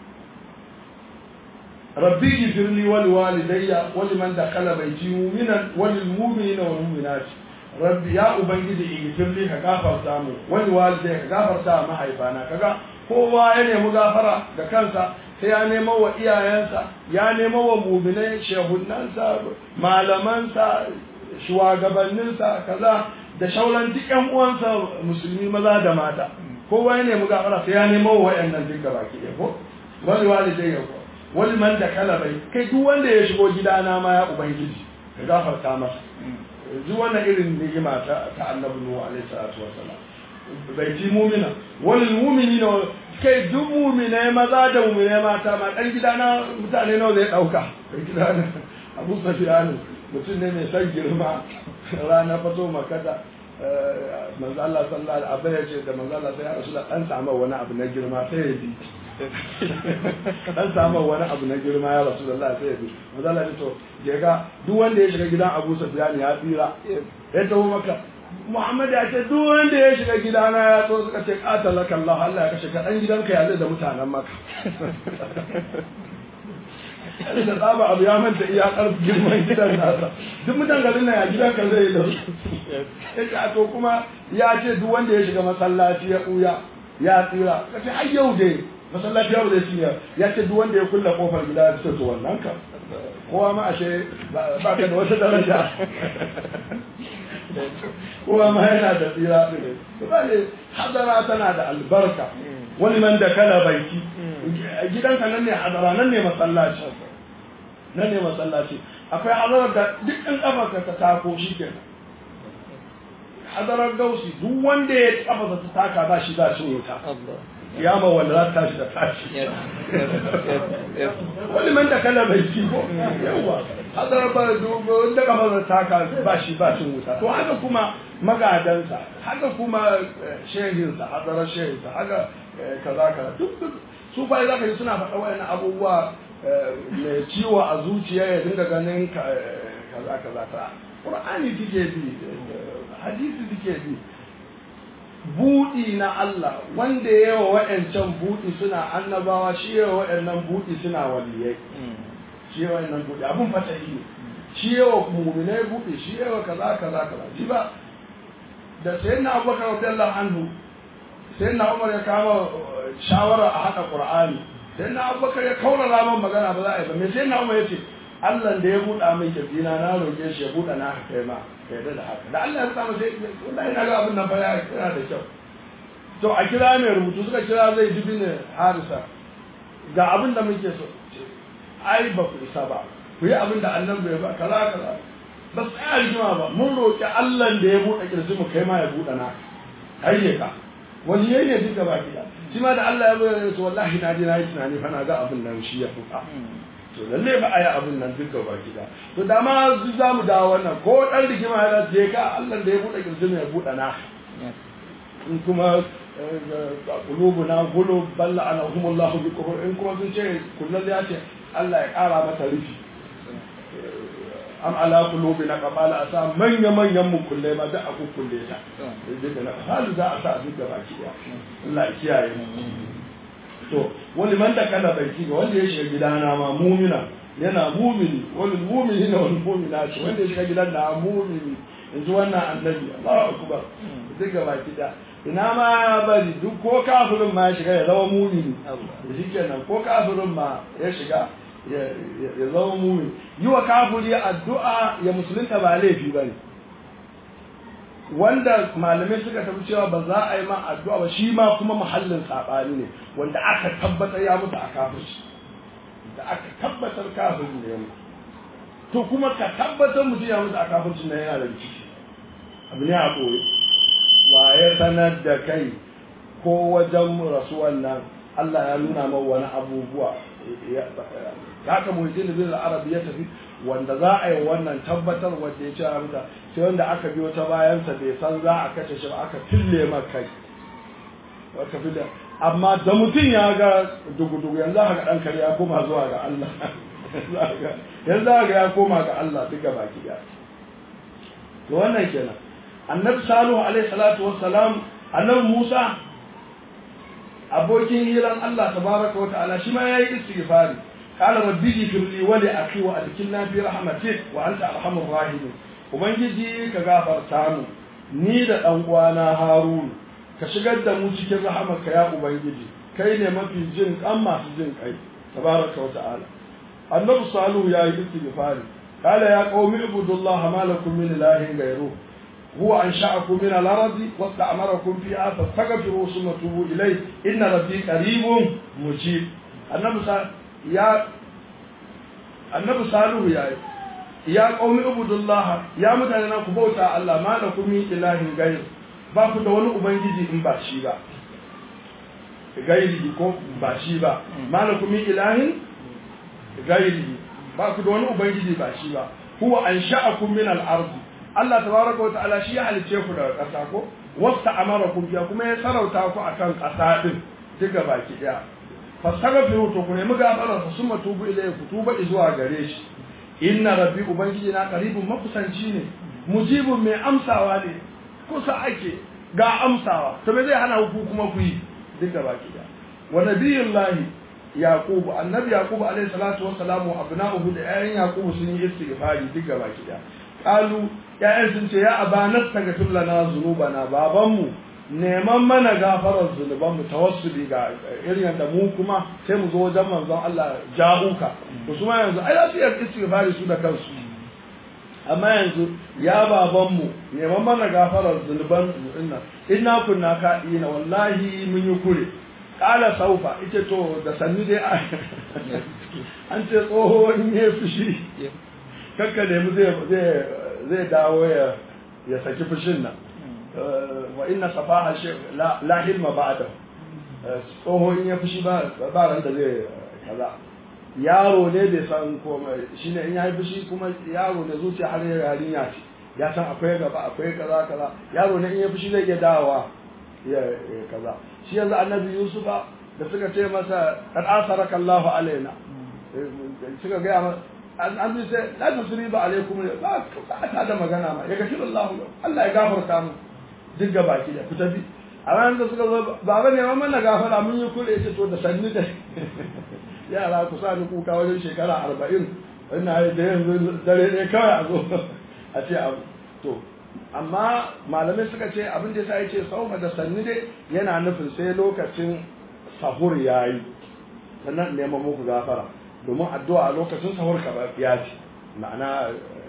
rabbi ighfirli wa liwalidayya wa liman dakhala bayti mu'minan wa lil mu'minina wal mu'minat rabbi ya ubangiji ighfirli ka gafarta mu wa liwalidayya ka gafarta mahaifana kaga kowa ya nemi gafara da kansa sai ya nemo wa iyayensa ya nemo wa mu'minai shehunansa malamansa shugabanninsa kaza da shauran duk ƴan uwansa musulmi maza da mata kowa ya nemi gafara sai ya nemo wa wayannan duk baki ɗaya ko wani walidai ko wani man da kala bai kai duk wanda ya shigo gidana ma ya ubangiji ka gafarta masa duk wannan irin ni'ima ta annabi nuhu alaihi salatu wassalam bai ji mu'mina wal mu'minina kai duk mu'mina maza da mu'mina mata ma dan gidana mutane nawa zai dauka kai gidana Abu Sufyan mutum ne mai san girma rana fato makata manzo Allah sallallahu alaihi wasallam ya ce da manzo Allah sai ya rasulullah dan samu wani abu na girma sai ya bi dan samu wani abu na girma ya rasulullah sai ya bi manzo Allah ya to je ga duk wanda ya shiga gidan Abu Sufyan ya tsira ya tawo maka Muhammad ya ce duk wanda ya shiga gidana ya so suka ce qatalaka Allah Allah ya kashe ka dan gidanka ya zai da mutanen maka da tsaba abu ya manta iya karfi girman gidan nasa duk mutan garin nan ya gidan ka zai da yace a to kuma ya ce duk wanda ya shiga masallaci ya buya ya tsira kace har yau dai masallaci yau zai tsira ya ce duk wanda ya kulle kofar gida ya ce to wannan ka kowa ma ashe ba ka da wata daraja kowa ma yana da tsira ɗin to ba ne hadara tana da albarka wani man da kala baiki gidanka nan ne hadara nan ne masallaci akwai hadarar da duk ɗan ƙafarka ta tako shi kenan hadarar gausi duk wanda ya ƙafarsa ta taka ba shi za shi wuta kiyama wanda za ta tashi da tashi wani man da kala baiki ko yawa hadarar ba wanda ƙafarsa ta taka ba shi wuta to haka kuma magadansa haka kuma shehinsa hadarar shehinsa haka kaza duk su fa za ka ji suna faɗa wayannan abubuwa mai ciwo a zuciya ya dinga ganin kaza ta Qur'ani take bi hadisi take bi buɗi na Allah wanda yawa wa'ancan buɗi suna annabawa shi yawa wa'annan buɗi suna waliyai shi yawa wa'annan buɗi abun fatahi ne shi yawa mu'minai buɗi shi yawa kaza ji ba da sayyidina Abubakar radiyallahu anhu sayyidina Umar ya kama shawara a haɗa Qur'ani sayyidina Abubakar ya kaura raman magana ba za a yi ba me sayyidina Umar ya ce Allah da ya buɗa min kirjina na roƙe shi ya buɗa na haka kai ma ka yarda da haka da Allah ya buɗa masa wallahi na ga abin nan fa yana da kyau to a kira mai rubutu suka kira zai ji bin Harisa ga abin da muke so ai ba ku isa ba ku yi abin da Allah bai ba kaza ba sai rigima ba mun roƙi Allah da ya buɗe kirji mu kai ma ya buɗa na hayye ka wani yayi duka baki da shi ma da Allah ya bayyana su wallahi na ji na yi tunani fa na ga abin nan shi ya fuka to lalle ba a yi abin nan duka baki da to da ma za mu dawo wannan ko dan rigima ya je ka Allah da ya buɗe kirji ya buɗe na in kuma qulubuna qulub bal anahumullahu bi kufur in kuma sun ce kullal ya ce Allah ya ƙara mata rufi am ala qulubina qabala asa manyan mu kulle ma da aku kulle ta duka na halu za a sa duka baki da Allah ya kiyaye mu to wani man da kana baki ga wanda ya shiga gidana ma mu'mina yana mu'mini wal mu'minina wal mu'minat wanda ya shiga gidan na mu'mini yanzu wannan annabi Allahu akbar duka baki da ina ma bari duk ko kafirin ma ya shiga ya zama mu'mini shikenan ko kafirin ma ya shiga ya zama mumin yi wa kafiri addu'a ya musulunta ba laifi ba ne wanda malamai suka tafi cewa ba za a yi ma addu'a ba shi ma kuma muhallin saɓani ne wanda aka tabbatar ya mutu a kafirci da aka tabbatar kafirin ne ya mutu to kuma ka tabbatar mutum ya mutu a kafirci na yana da rikici abu ne a ɓoye wa ya sanar da kai ko wajen rasuwan nan Allah ya nuna ma wani abubuwa haka muhajjin bin arabi ya tafi wanda za a yi wannan tabbatar wanda ya ce a mutu sai wanda aka biyo ta bayansa bai san za a kashe shi ba aka fille makai amma da mutum ya ga dugu-dugu yanzu haka ɗan kare ya koma zuwa ga Allah yanzu haka ya koma ga Allah duka baki ya to wannan kenan annabi salihu alaihi salatu wassalam annabi Musa abokin hiran Allah tabaraka wa ta'ala shi ma yayi istighfari qala rabbi ighfirli wa li akhi wa adkhilna fi rahmatik wa anta arhamur rahimin ubangiji ka gafarta mu ni da dan uwana Harun ka shigar da mu cikin rahamarka ya ubangiji kai ne mafi jin kan masu jin kai tabaraka wa ta'ala annabi salihu yayi istighfari qala ya qaumi ibudullaha ma lakum min ilahin ghayruhu هو أنشأكم من الأرض واستعمركم فيها فاستغفروا ثم توبوا إليه إن ربي قريب مجيب النبي صالح يا قوم اعبدوا الله يا متانا ku bauta Allah ma lakum min ilahin ghayr ba ku da wani ubangiji in ba shi ba gairi ko ba shi ba ma lakum min ilahin gairi ba ku da wani ubangiji ba shi ba huwa ansha'akum min al-ardh Allah tabaraka wata'ala shi ya halice ku daga ƙasa ko wasta amarakum biya kuma ya sarauta ku akan ƙasa din duka baki daya fastaghfiru to ku nemi gafara su summa tubu ilayhi ku tuba zuwa gare shi inna rabbi ubangiji na qaribun makusanci ne mujibun mai amsawa ne kusa ake ga amsawa to me zai hana ku kuma ku yi duka baki daya wa nabiyullahi yaqub annabi yaqub alayhi salatu wassalam wa abna'uhu da ayyan yaqub sun yi istighfari duk gaba kida qalu ya'yan sun ce ya abana tagafir lana zunubana babanmu neman mana gafarar zunuban mu tawassuli ga irin da mu kuma sai mu zo wajen manzon Allah ja'uka to su ma yanzu ai za su yi istighfari su da kansu amma yanzu ya baban mu neman mana gafarar zunuban mu inna kunna ka'ina wallahi mun yi kure kala saufa ita to da sanni dai an ce tsoho in ya fushi kakka ne mu zai dawo ya saki fushin nan wa inna safaha la hilma ba'da tsoho in ya fushi ba ran da zai kaza yaro ne bai san komai shine in ya yi fushi kuma yaro ne zuciya har yarinya ce ya san akwai gaba akwai kaza kaza yaro ne in ya fushi zai iya dawowa ya kaza shi yanzu annabi yusufa da suka ce masa qad asaraka Allahu alaina suka ga an bi sai la tusriba alaikum ba ta da magana ma ya gashi Allah ya gafarta mu duk baki da ku tafi a ranar da suka zo baba ne ma mana gafara mun yi kure ce to da sanni da yara ku sa ni kuka wajen shekara 40 ina da yanzu dare ne kawai a zo a ce abu to amma malamai suka ce abin da yasa yace sauma da sanni dai yana nufin sai lokacin sahur yayi sannan neman muku gafara domin addu'a a lokacin sahur ka ya ce ma'ana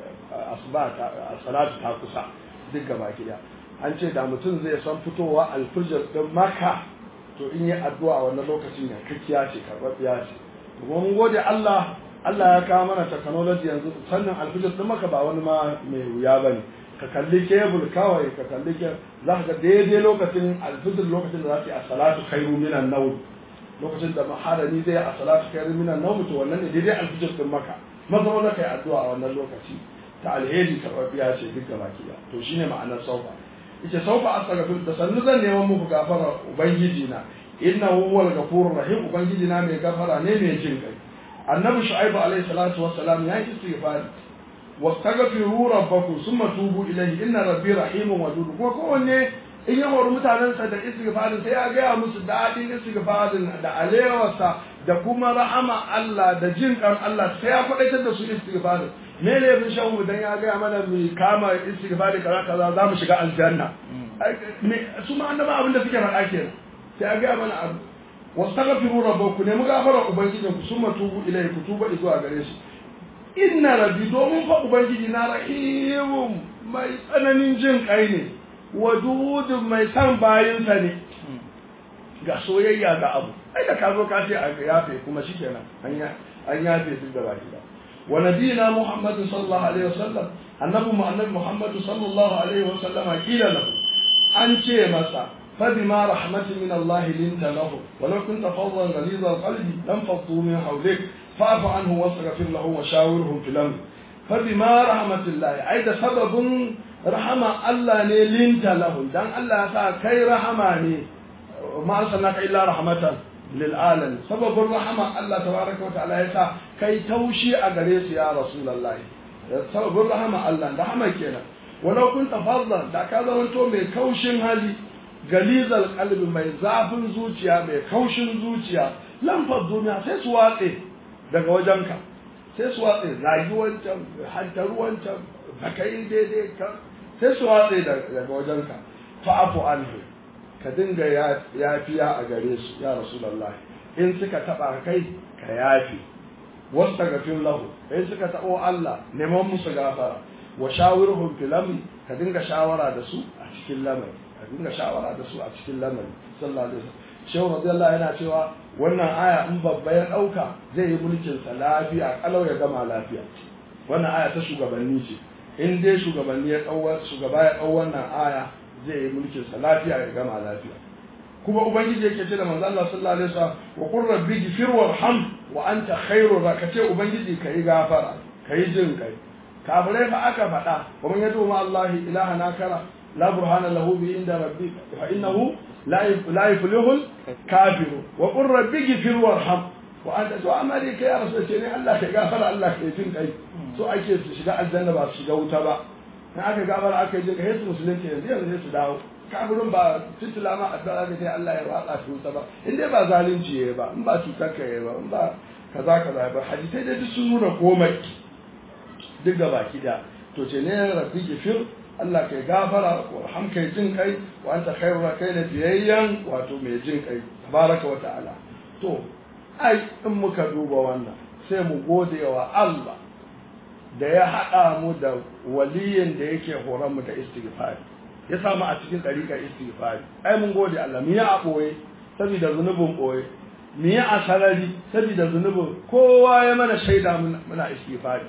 asuba salatu ta kusa duk gaba kiya an ce da mutum zai san fitowa alfijir din maka to in yi addu'a wannan lokacin ya kakkiya ce karɓaɓɓiya ce kuma mun gode Allah ya kawo mana technology yanzu sannan alfijir din maka ba wani ma mai wuya bane ka kalli kebul kawai ka kalli za ka ga daidai lokacin alfijir lokacin da za su yi as-salatu khairu minan nawm lokacin da maharami zai a salatu khairu minan nawm to wannan ne daidai alfijir din maka maza maza kai addu'a a wannan lokaci ta alheri karɓaɓɓiya ce duk gaba kiya to shine ma'anar sauka yace saufa astaghfir da sannu zan neman muku gafara ubangiji na innahu huwal ghafurur rahim ubangiji na mai gafara ne mai jin kai annabi shu'aib alayhi salatu wassalam ya yi istighfar wastaghfiru rabbakum thumma tubu ilayhi inna rabbi rahimun wadud ko kowanne in ya hori mutanensa da istighfarin sai ya gaya musu daɗin istighfarin da alewarsa da kuma rahama Allah da jin kan Allah sai ya faɗaitar da su istighfarin me ne bin shan dan ya gaya mana mu kama istighfari kaza kaza za mu shiga aljanna su ma annaba abin da suke faɗa kenan sai ya gaya mana abu wastaghfiru rabbakum ne mu gafara ubangijinku summa tubu ilayhi ku tuba zuwa gare shi inna rabbi domin fa ubangiji na rahimun mai tsananin jin kai ne wadudun mai san bayinsa ne ga soyayya ga abu ai da ka zo ka ce a yafe kuma shikenan an yafe duk da baki da wa nabiyina muhammad sallallahu alaihi wasallam annabi muhammad sallallahu alaihi wasallam kila lahu an ce masa fa bima rahmatin min allah linta lahu wa law kunta fadlan ghaliz alqalbi lam faddu min hawlik fa'fu anhu wastaghfir lahu wa shawirhum fil amr fa bima rahmatillah ai da sababun rahama Allah ne linta lahu dan Allah ya sa kai rahama ne ma arsalnaka illa rahmatan lil alamin sababin rahama Allah tabaraka wa ta'ala ya sa kai taushi a gare su ya rasulullah sababin rahama Allah da rahama kenan walau kunta fadlan da ka zamanto mai kaushin hali galizal qalbi mai zafin zuciya mai kaushin zuciya lam faddunya sai su watse daga wajenka sai su watse zagi wancan hantaru wancan bakai daidai ka sai su watse daga wajenka fa'afu anhu ka dinga yafiya a gare su ya rasulullahi in suka taba kai ka yafi wastaghfir lahu in suka tabo Allah neman musu gafara wa shawirhum fil amri ka dinga shawara da su a cikin lamari sallallahu alaihi wasallam shehu radiyallahu yana cewa wannan aya in babba ya dauka zai yi mulkin sa lafiya kalau ya gama lafiya wannan aya ta shugabanni ce in dai shugaba ya dau wannan aya zai yi mulkin sa lafiya ya gama lafiya kuma ubangiji yake ce da manzo Allah sallallahu alaihi wasallam wa qur rabbi ghfir warham wa anta khairu rakace ubangiji kai gafara kai jin kai kafirai fa aka faɗa wa man yadu ma Allah ilaha nakara la burhana lahu bi inda rabbika fa innahu la yuflihul kafiru wa qur rabbi ghfir warham wa anta to amali kai ya rasul ce ne Allah kai gafara Allah kai jin kai so ake su shiga aljanna ba su shiga wuta ba na aka gafara aka yi jin kai su musulunci yanzu sai su dawo kafirin ba fitila ma addu'a ga sai Allah ya watsa shi wuta ba in dai ba zalunci yayi ba in ba cutar ka yayi ba in ba kaza ba hadisai da sun nuna komai duk gaba kida to ce ne rabbi gifir Allah kai gafara warham kai jin kai wa anta khairu kai na biyayyan wato mai jin kai tabaraka wa ta'ala to ai in muka duba wannan sai mu gode wa Allah da ya haɗa mu da waliyin da yake horon mu da istighfari ya samu a cikin ɗariƙar istighfari ai mun gode Allah mu yi a ɓoye saboda zunubin ɓoye mu yi a sarari saboda zunubin kowa ya mana shaida muna istighfari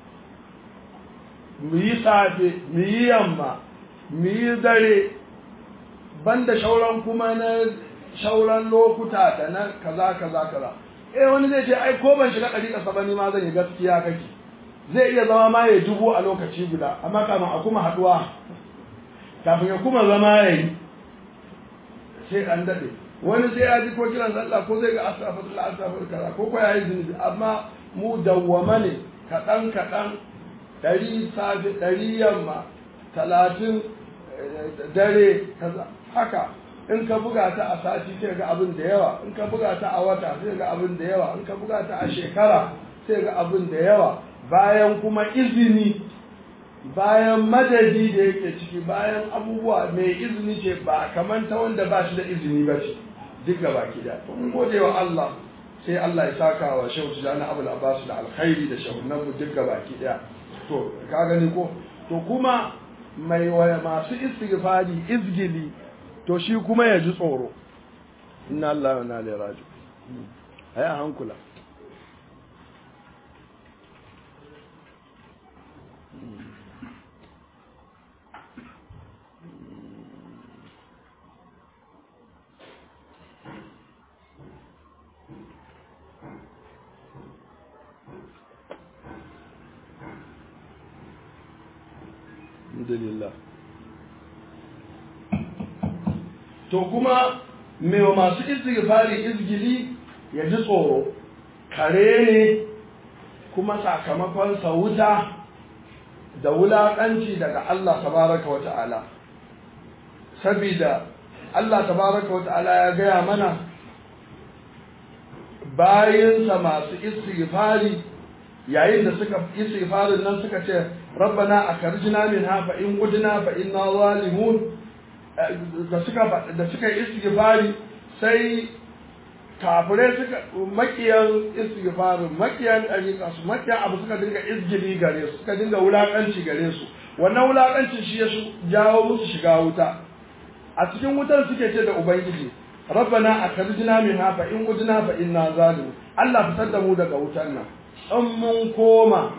mu yi safe mu yi yamma mu yi dare banda shauran kuma na shauran lokuta da na kaza wani zai ce ai ko ban shiga ɗariƙar sa ba ni ma zan yi gaskiya kake zai iya zama ma ya dubu a lokaci guda amma kafin a kuma haɗuwa kafin ya kuma zama ya yi sai an daɗe wani sai ya ji ko kiran sallah ko zai ga astaghfirullah ko ya yi zunubi amma mu dawwama ne kaɗan 100 safe 100 yamma 30 dare kaza haka in ka buga ta a sati sai ga abin da yawa in ka buga ta a wata sai ga abin da yawa in ka buga ta a shekara sai ga abin da yawa bayan kuma izini bayan madadi da yake ciki bayan abubuwa mai izini ce ba kamar ta wanda ba shi da izini ba ce duk gaba ki da mun gode wa Allah sai Allah ya saka wa Shehu Tijani Abul Abbas da alkhairi da shehunan mu duk gaba ki daya to ka gani ko to kuma mai masu istighfari izgili to shi kuma ya ji tsoro inna Allah wa inna ilaihi raji'un ai hankula alhamdulillah to kuma me masu istighfari izgili ya ji tsoro kare ne kuma sakamakon sauta da wulakanci daga Allah tabaraka wa ta'ala sabida Allah tabaraka wa ta'ala ya gaya mana bayinsa masu istighfari yayin da suka istighfarin nan suka ce rabbana akhrijna minha fa in qudna fa inna zalimun da suka istighfari sai kafire suka makiyan istighfarin makiyan ayyuka su makiyan abu suka dinga izgili gare su suka dinga wulakanci gare su wannan wulakancin shi ya jawo musu shiga wuta a cikin wutar suke ce da ubangiji rabbana akhrijna minha fa in qudna fa inna zalimun Allah fitar da mu daga wutar nan in mun koma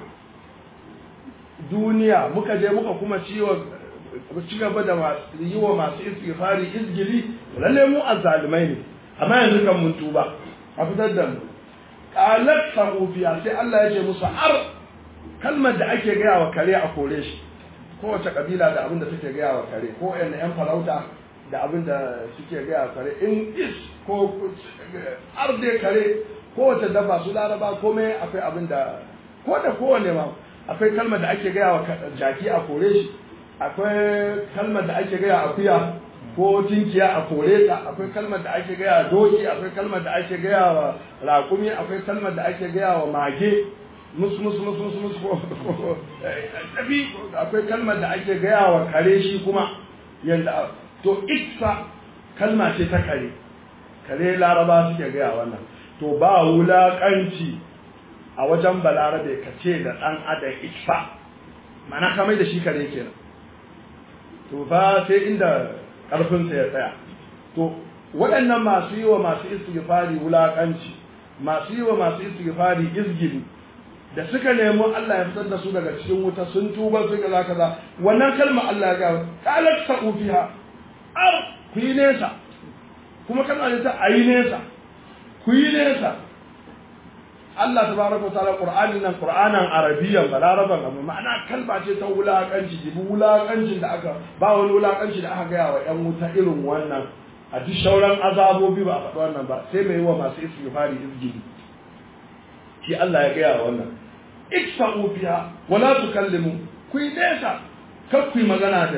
duniya muka je muka kuma ci gaba da yi wa masu istighfari izgili lalle mu azzalimai ne amma yanzu kan mun tuba a fitar da mu qalat sahufiya sai Allah ya ce musu kalmar da ake gaya wa kare a kore shi kowace kabila da abin da suke gaya wa kare ko yan farauta da abin da suke gaya wa kare in is ko dai kare kowace dabba su laraba komai akwai abin da ko da kowane ma akwai kalmar da ake gaya wa jaki a kore shi akwai kalmar da ake gaya akuya ko tinkiya a kore ta akwai kalmar da ake gaya doki akwai kalmar da ake gaya wa raƙumi akwai kalmar da ake gaya wa mage mus ko akwai kalmar da ake gaya wa kare shi kuma yanda to itsa kalma ce ta kare laraba suke gaya wannan to ba wulaƙanci a wajen balarabe ka ce da ɗan adam itfa mana kamar da shi kare kenan to fa sai inda ƙarfinsa ya tsaya to waɗannan masu yi wa masu istighfari wulaƙanci masu yi wa masu istighfari izgili da suka nemi Allah ya fitar da su daga cikin wuta sun tuba su kaza wannan kalma Allah ya ga qalat sa'ufiha ku yi nesa kuma kalma ne ta ayi nesa ku yi nesa Allah tabaraka wa ta'ala Qur'anan Arabiyyan balaraban amma ma'ana kalma ce ta wulakanci jibi wulakancin da aka ba wani wulakanci da aka gaya wa ƴan wuta irin wannan a duk shauran azabobi ba a faɗi wannan ba sai mai wa masu istighfari izgili shi Allah ya gaya wannan ikfa'u biha wala tukallimu ku yi nesa kar ku yi magana da ni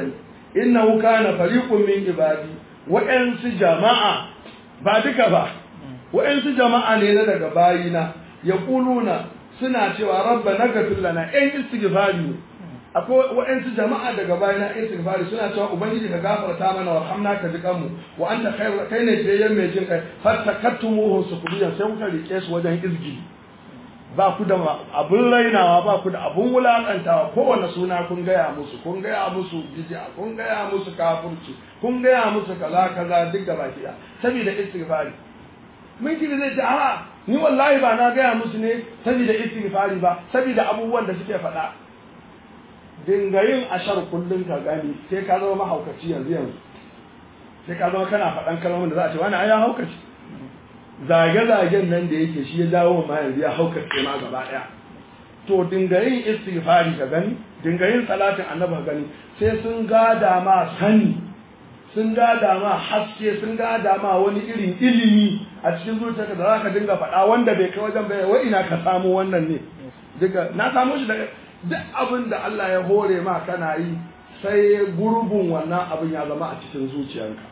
innahu kana fariqun min ibadi wa'ansu jama'a ba duka ba wa'ansu jama'a ne na daga bayina yaquluna suna cewa rabbana ghfir lana istighfari akwai wa'ansu jama'a daga bayina istighfari suna cewa ubangiji ka gafarta mana warhamna ka jikan mu wa anta kai ne jayyan mai jin kai fatakatumuhu sukubiyan sai kuka rike su wajen izgi ba ku da abun rainawa ba ku da abun wulakantawa kowane suna kun gaya musu bid'a kun gaya musu kafirci kun gaya musu kaza duk da baki da saboda istighfari mun kiri zai ce a ni wallahi ba na gaya musu ne saboda istighfari ba saboda abubuwan da suke faɗa dingayin ashar kullun ka gani sai ka zama mahaukaci yanzu sai ka zama kana faɗan kalmomin da za a ce wani ya haukaci zage-zagen nan da yake shi ya dawo ma yanzu ya haukace ma gaba ɗaya to dingayin istighfari ka gani dingayin salatin annabi ka gani sai sun gada ma sani sun gada ma haske sun gada ma wani irin ilimi a cikin zuciyarka da zaka dinga faɗa wanda bai kai wajen bai wai ina ka samu wannan ne duka na samu shi daga duk abin da Allah ya hore ma kana yi sai gurbin wannan abin ya zama a cikin zuciyarka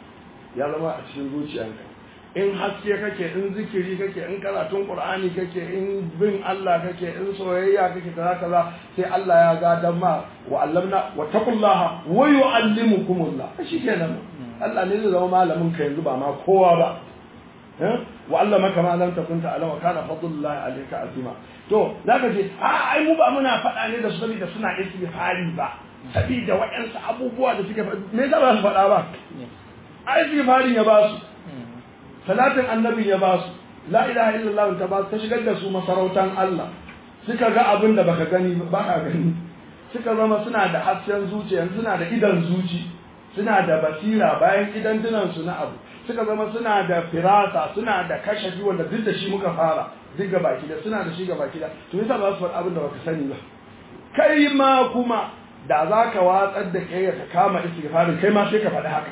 in haske kake in zikiri kake in karatun qur'ani kake in bin Allah kake in soyayya kake kaza sai Allah ya gadan ma wa allamna wa taqullaha wa yuallimukumullah shikenan Allah ne zai zama malamin ka yanzu ba ma kowa ba wa allama kama lam takun ta'ala wa kana fadlullahi alayka azima to zaka ce ai mu ba muna faɗa ne da su saboda suna istighfari ba saboda waɗansu abubuwa da suke me yasa ba su faɗa ba ai istighfarin ya ba su salatin annabi ya ba su la ilaha illallah ta ba ta shigar da su masarautan Allah suka ga abin da baka gani ba ka gani suka zama suna da hasken zuciya suna da idan zuci suna da basira bayan idan dinan su na abu suka zama suna da firasa suna da kashafi wanda duk da shi muka fara duk ga baki da suna da shi ga baki da to yasa ba su faɗi abin da baka sani ba kai ma kuma da zaka watsar da kai ka kama istighfarin kai ma sai ka faɗi haka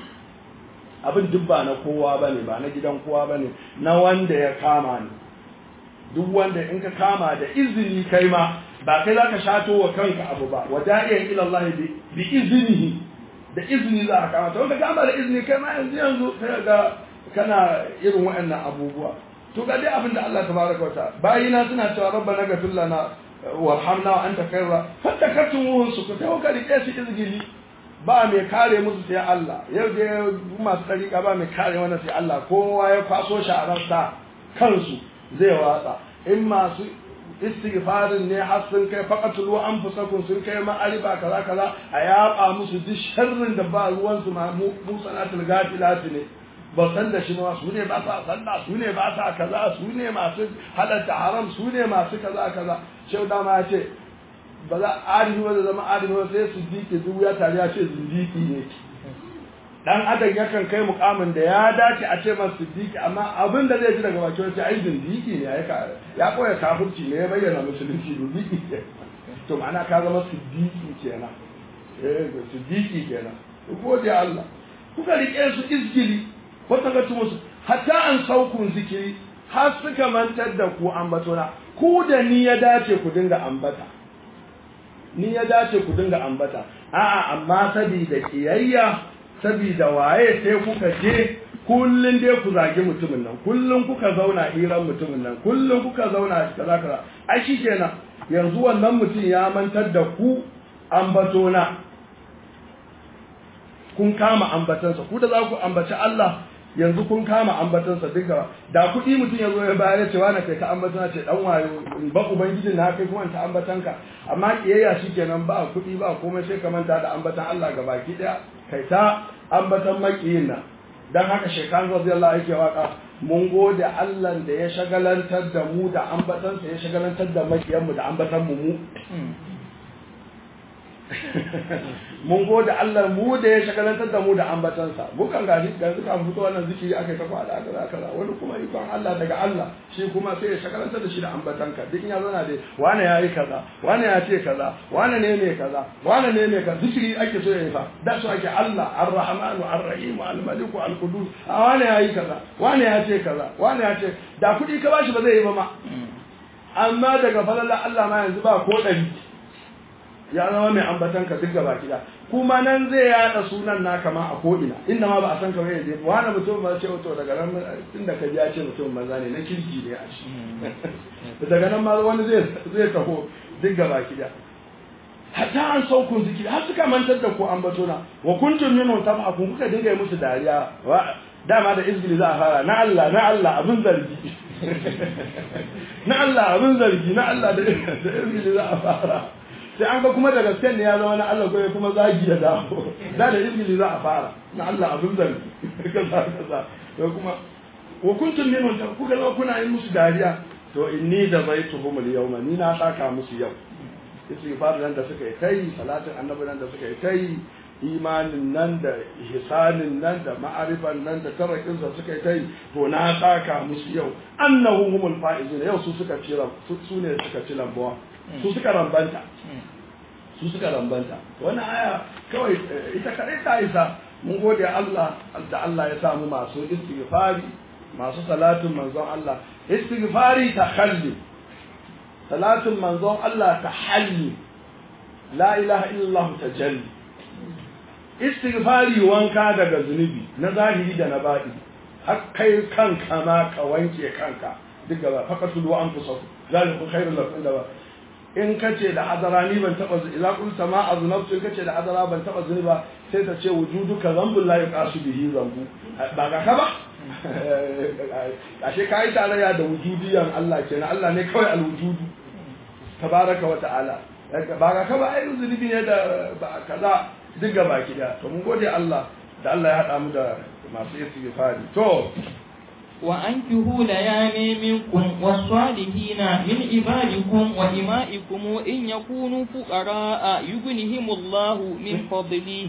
abin duk ba na kowa bane ba na gidan kowa bane na wanda ya kama ni duk wanda in ka kama da izini kai ma ba kai zaka shato wa kanka abu ba wada'iyan ila Allah bi iznihi da izini za ka kama to ka kama da izini kai ma yanzu kai ga kana irin waɗannan abubuwa to ga dai abin da Allah tabaraka wa ta'ala bayina suna cewa rabbana ghfir lana warhamna wa anta khayra fatakatumuhum sukuta wa kadi kasi izgili ba mai kare musu sai Allah yau da masu tsarika ba mai kare wannan sai Allah kowa ya kwaso shararsa kansu zai watsa in masu istighfarin ne har sun kai faqatulu anfusakum sun kai ma'arifa kaza a yaba musu duk sharrin da ba ruwan su ma mu sanatul gafilati ne ba san da shi ma su ne ba sa sallah su ne ba sa kaza su ne masu halatta haram su ne masu kaza shau da ma ya ce ba za a arihi wanda zama arihi wanda sai su dike duk ya tare ya ce zindiki ne dan adam yakan kai mukamin da ya dace a ce masa siddiqi amma abin da zai ji daga bakin wani ai zindiki ne ya koya kafirci ne ya bayyana musulunci zindiki ne to ma'ana ka zama siddiqi kenan siddiqi kenan ko da Allah kuka rike su izgili ko ta ga musu hatta an saukun zikiri har suka mantar da ku ambatona ku da ni ya dace ku dinga ambata a'a amma sabida kiyayya sabida waye sai kuka je kullun dai ku zagi mutumin nan kullun kuka zauna hiran mutumin nan kullun kuka zauna kaza ai shikenan yanzu wannan mutum ya mantar da ku ambatona kun kama ambatansa ku da za ku ambaci Allah yanzu kun kama ambatansa duka da kuɗi mutum ya zo ya bayar ya ce wani kai ta ambatana ce dan wayo ba ubangijin na kai kuma ta ambatanka amma kiyayya shikenan ba kuɗi ba komai sai ka manta da ambatan Allah gabaki daya kai ta ambatan makiyin nan dan haka shekan radiyallahu yake waka mun gode Allah da ya shagalantar da mu da ambatansa ya shagalantar da makiyan mu da ambatan mu mun gode Allah mu da ya shagalantar da mu da ambatansa mu kan gashi ga suka fito wannan zikiri akai ta kwada kaza wani kuma ikon Allah daga Allah shi kuma sai ya shagalantar da shi da ambatanka duk ya zauna dai wani yayi kaza wani ya ce kaza wani ne mai kaza wani ne mai kaza zikiri ake so yayi fa da su ake Allah Ar-Rahmanu Ar-Rahim Al-Malik Al-Qudus wani yayi kaza wani ya ce kaza wani ya ce da kudi ka bashi ba zai yi ba ma amma daga falalla Allah ma yanzu ba ko dari ya zama mai ambatan ka duk gaba kida kuma nan zai yada sunan naka ma a ko ina inda ma ba a san ka bai je wani mutum ba ce to daga nan tunda ka ji ya ce mutum banza ne na kirki ne a shi daga nan ma wani zai taho duk gaba kida hatta an saukun zikiri har suka mantar da ku ambato na wa kuntum minhum tab'akun kuka dinga yi musu dariya dama da izgili za a fara na Allah abin zargi na Allah abin zargi na Allah da izgili za a fara sai an ga kuma da gaske ne ya zama na Allah ko kuma zagi ya dawo da izgili za a fara na Allah abin zargi kaza to kuma wa kuntum minhum kuka zo kuna yi musu dariya to inni da baituhum al-yawma ni na saka musu yau istighfar nan da suka yi kai salatin annabi nan da suka yi kai imanin nan da ihsanin nan da ma'arifan nan da tarakin sa suka yi kai to na saka musu yau annahum humul faizun yau su suka ci su ne suka ci lambawa su suka rambanta wannan aya kawai ita kadai ta isa mun gode Allah da Allah ya samu masu istighfari masu salatin manzon Allah istighfari takhalli salatin manzon Allah tahalli la ilaha illallah tajalli istighfari wanka daga zunubi na zahiri da na baɗi har kai kanka ma ka wanke kanka duk gaba faqatul wa anfusakum zalikum khairul lakum da in kace da hadara ni ban taba idza qulta ma aznabtu in kace da hadara ban taba zunuba sai ta ce wujuduka zambul la yuqasu bihi zambu ba ga ka ba ashe kai tarayya da wujudiyan Allah kenan Allah ne kawai alwujudu tabaraka wa ta'ala ba ga ka ba ai zunubi ne da ba kaza duk gaba ki da to mun gode Allah da Allah ya hada mu da masu istighfari to wa ankihu layami minkum was-salihina min ibadikum wa imaikum in yakunu fuqara yughnihimullahu min fadlihi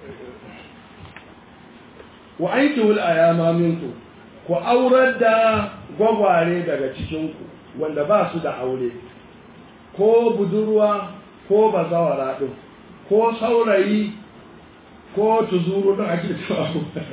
wa ankihu al-ayama minkum ku aurar da gwagware daga cikin ku wanda ba su da aure ko budurwa ko bazawara din ko saurayi ko tuzuru da ake cewa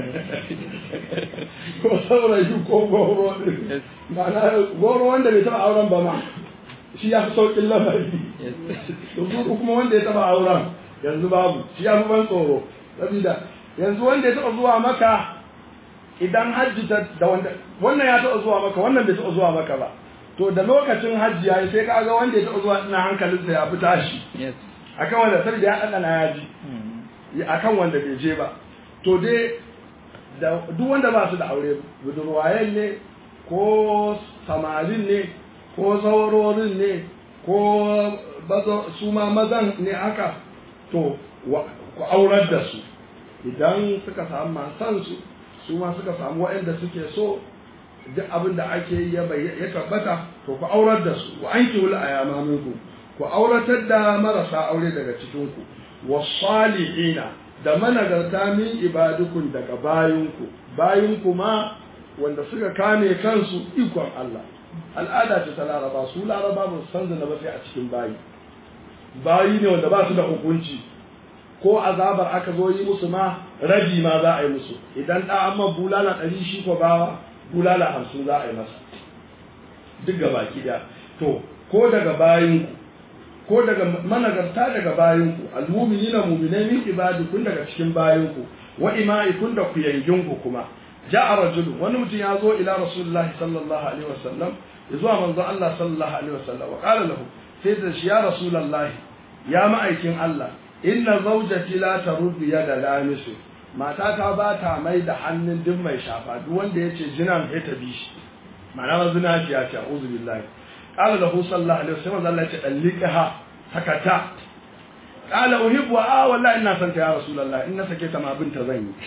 ko saurayi ko goro din ma'ana goro wanda bai taba auren ba ma shi ya fi saukin lamari tuzuru kuma wanda ya taba auren yanzu babu shi ya fi ban tsoro sabida yanzu wanda ya taba zuwa maka idan hajji da wannan ya taba zuwa maka wannan bai taba zuwa maka ba to da lokacin hajji yayi sai kaga wanda ya taba zuwa ina hankalinsa ya fi tashi akan wanda sai da ya ɗanɗana ya ji akan wanda bai je ba to dai da duk wanda ba su da aure budurwayen ne ko samarin ne ko saurorin ne ko su ma mazan ne haka to ku aurar da su idan suka samu masansu su ma suka samu waɗanda suke so duk abin da ake yi ya tabbata to ku aurar da su wa anki wul ayama minku ku auratar da marasa aure daga cikinku wasalihina da managarta min ibadukun daga bayinku ma wanda suka kame kansu ikon Allah al'ada ce ta laraba su laraba ba su san zina ba sai a cikin bayi ne wanda ba su da hukunci ko azabar aka zo yi musu ma rabi ma za a yi musu idan da amma bulala 100 shi ko bawa bulala 50 za a yi masa duk gaba ki da to ko daga bayinku ko daga managarta daga bayinku almu'minina mu'minai min ibadikum daga cikin bayinku wa ima'ikum da ku yanginku kuma ja'a rajulu wani mutum ya zo ila rasulullahi sallallahu alaihi wasallam zuwa manzon Allah sallallahu alaihi wasallam wa qala lahu sai da shi ya rasulullahi ya ma'aikin Allah inna zawjati la taruddu yada lamisu mata ta ba ta mai da hannun duk mai shafa duk wanda yace jinan ya tabi shi ma'ana zina ce ya ce a'udhu billahi qala lahu sallallahu alaihi wasallam Allah ya ce dalliqaha sakata qala uhibbu wallahi ina son ta ya rasulullahi inna sake ta ma binta zan yi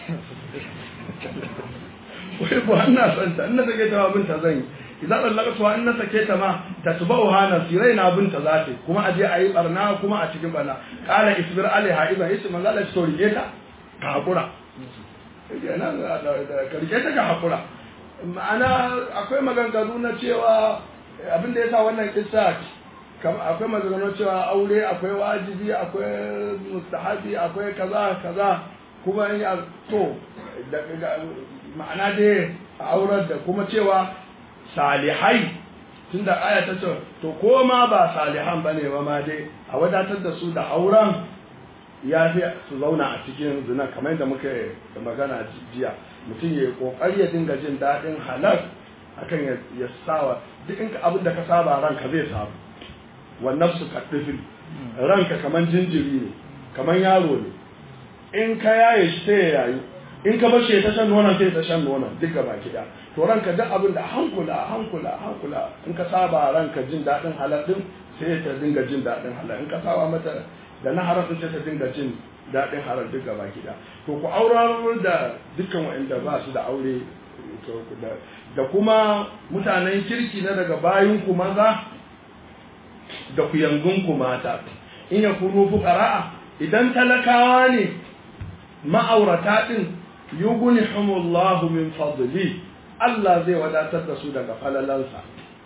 uhibbu ina son ta inna sake ta ma binta zan yi idan dallaqatu inna sake ta ma tatba'uha nasirai na binta zata kuma aje ayi barna kuma a cikin barna qala isbir alaiha idan yace manzo Allah ya toriye ta ka hakura yana ka rike ta ka hakura ma'ana akwai maganganu na cewa abin da yasa wannan kissa akwai maganganu cewa aure akwai wajibi akwai mustahabi akwai kaza kuma in to ma'ana dai a aurar da kuma cewa salihai tunda aya ta ce to ko ma ba salihan bane ba ma dai a wadatar da su da auren ya fi su zauna a cikin zina kamar yadda muka magana jiya mutum ya yi kokari ya dinga jin daɗin halal akan ya sawa duk in abin da ka saba ranka zai samu wannan su kaɗifin ranka kamar jinjiri ne kamar yaro ne in ka yaye shi sai ya yayu in ka bar shi ta shan nonon sai ta shan nonon duk gaba kiɗa to ranka duk abin da hankula in ka saba ranka jin daɗin halal din sai ta dinga jin daɗin halal in ka saba mata da na haram sai ta dinga jin daɗin haram duk gaba kiɗa to ku aurar da dukkan waɗanda ba su da aure da kuma mutanen kirki na daga bayin ku maza da ku yangun ku mata in ya kunu fuqara idan talakawa ne ma'aurata din yughnihumullahu min fadli Allah zai wadatar da su daga falalansa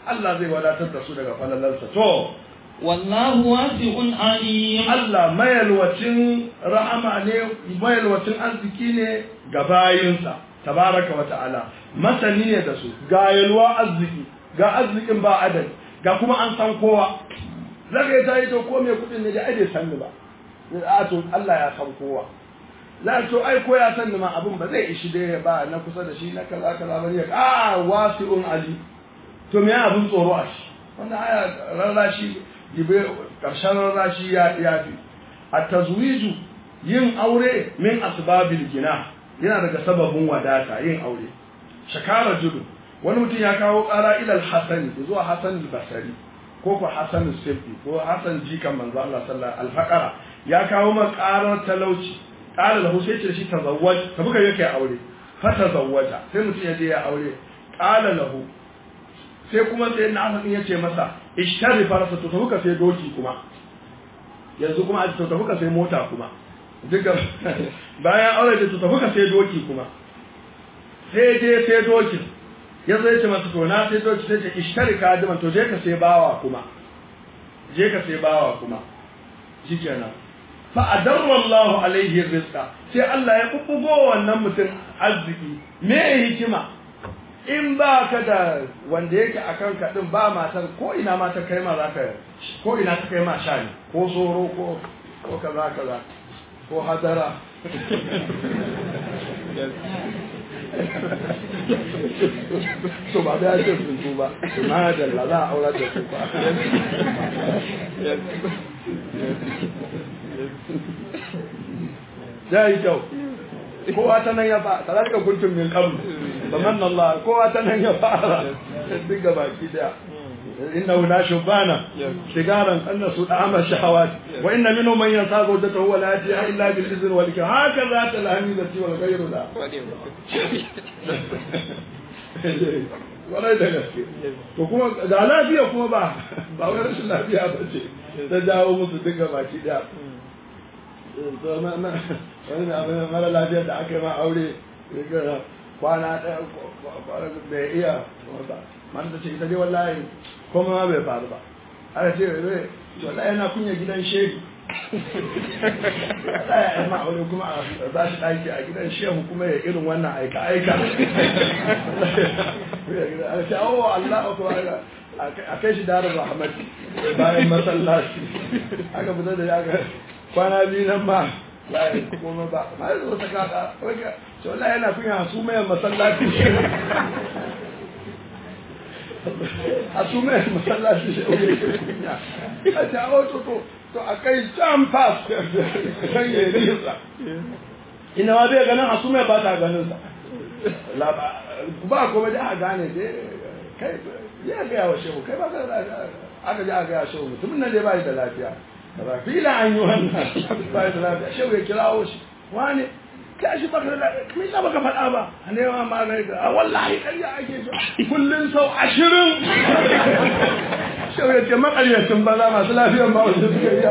to wallahu wasi'un alim Allah mayalwacin rahama ne mayalwacin arziki ne ga bayinsa tabaraka wa ta'ala masani ne da su ga yalwa arziki ga arzikin ba adadi ga kuma an san kowa zaka ta yi to ko me kudin ne da ade san ba a to Allah ya san kowa la to ai ko ya san ma abun ba zai ishi dai ba na kusa da shi na kaza bari a wasi'un ali to me abun tsoro a shi wannan aya rarrashi dibe karshen rarrashi ya yafi at-tazwiju yin aure min asbabil gina yana daga sababin wadata yin aure shakara judu wani mutum ya kawo ƙara ilal hasani zuwa hasan al-basri ko ko hasan al-sibti ko hasan jikan manzo Allah sallallahu al-faqara ya kawo ma ƙarar talauci qala lahu sai ce shi tazawwaj tabuka yake aure fa tazawwaja sai mutum ya je ya aure qala lahu sai kuma sai na hasan ya ce masa ishtari farasa to tabuka sai doki kuma yanzu kuma a to tabuka sai mota kuma duka bayan aure da tafi ka sai doki kuma sai je sai doki ya zai ce masa to na sai doki sai ce ishtarika diman to je ka sai bawa kuma shikenan fa adarra Allah alaihi rizqa sai Allah ya kubbugo wannan mutum arziki me hikima in ba ka da wanda yake akan ka din ba matar ko ina ma ta kai ma zaka ko ina ta kai ma shani ko tsoro ko kaza ko hadara so ba da yake su ba ma da la za a aura da su ba dai to kowa ta nan ya fa talaka kuntum min qabl famanna Allah kowa ta nan ya fara duk baki daya إنه لا شبانا سيجارا أن سدعم الشهوات وإن منهم من ينسى زوجته ولا يأتيها إلا بالإذن والإكرام هكذا الأهمية والغير لا ولا يدرك وكما لا فيه وكما با ورش الله فيها بشيء تجاو مصدق ما كده ما لا فيه دعك ما أولي kwana ɗaya da iya man da ce ita dai wallahi kuma ma bai faru ba aka ce wallahi yana kunya gidan shehu ɗaya ma aure kuma a za shi ɗaki a gidan shehu kuma ya irin wannan aika aka ce Allah a kai shi darar rahmat bayan masallaci aka fita da ya kwana biyu nan ma bayan kuma ba ma yi zo ta kada to Allah yana kunya su mai masallaci a su mai masallaci a ta wato to a kai can fas kan yi nisa ina ma bai ganin a su mai ba ta ganin sa ba kuma da a gane dai kai ya gaya wa shehu kai ba ka da aka ji a gaya shehu mutumin nan dai ba da lafiya ba fila an yi wannan ba da lafiya shehu ya kirawo shi wane kashi baka da me yasa baka faɗa ba a nema magani a wallahi ƙarya ake so kullun sau 20 shehu ya ce makaryacin banza masu lafiyan ba wasu suka yi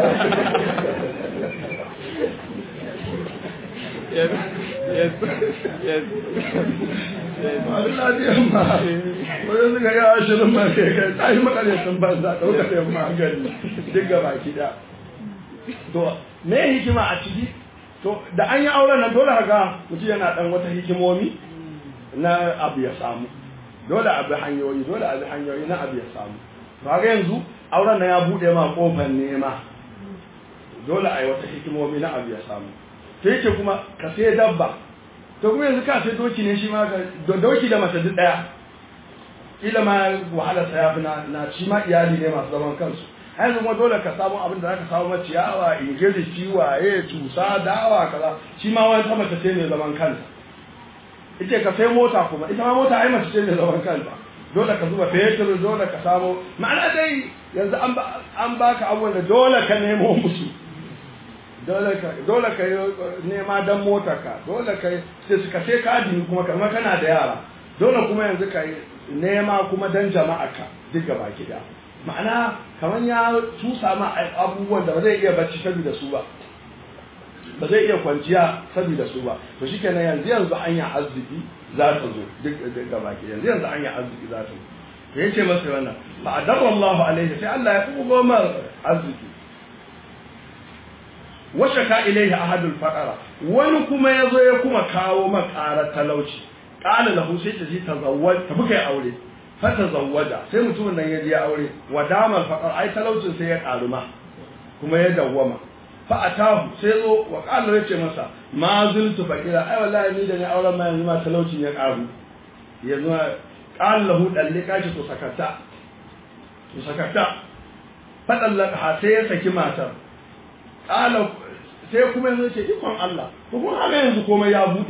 masu lafiyan ba wasu suka yi 20 ma ke kai ta yi makaryacin banza ɗaukar yin magani duk gaba kiɗa to me hikima a ciki to da an yi auren nan dole haka mutum yana dan wata hikimomi na abu ya samu dole a bi hanyoyi na abu ya samu kaga yanzu auren nan ya bude ma kofar nema dole a yi wata hikimomi na abu ya samu sai yake kuma ka sai dabba to kuma yanzu ka sai doki ne shi ma doki da mace duk daya ila ma wahala sa yafi na shi ma iyali ne masu zaman kansu har yanzu kuma dole ka samu abin da zaka samu ciyawa ingiri ciwaye tusa dawa kaza shi ma wani ta mace ce mai zaman kanta ita ka sai mota kuma ita ma mota ai mace ce mai zaman kanta dole ka zuba fetur dole ka samu ma'ana dai yanzu an baka abubuwan da dole ka nemo musu dole ka nema dan motarka dole ka sai ka adini kuma kamar kana da yara dole kuma yanzu ka nema kuma dan jama'arka duk gaba gida ma'ana kamar ya tusa ma abubuwan da ba zai iya bacci saboda su ba ba zai iya kwanciya saboda su ba to shikenan yanzu hanya arziki za ta zo duk gaba gida yanzu hanya arziki za ta zo yace masa wannan fa adaba Allah alaihi sai Allah ya kugo mar arziki washaka ilaihi ahadul faqara wani kuma yazo ya kuma kawo makarar talauci qala lahu sai ta ji tazawwaj ta bukai aure fa tazawwaja sai mutumin nan ya je aure wadamal faqar ai talaucin sai ya karuma kuma ya dawwama fa atahu sai zo wa qala yace masa ma zultu faqira ai wallahi ni da ni auren ma yanzu ma talaucin ya karu yanzu qala lahu dallika shi to sakata fa dallaka sai ya saki matar qala sai kuma yanzu ce ikon Allah kuma haka yanzu komai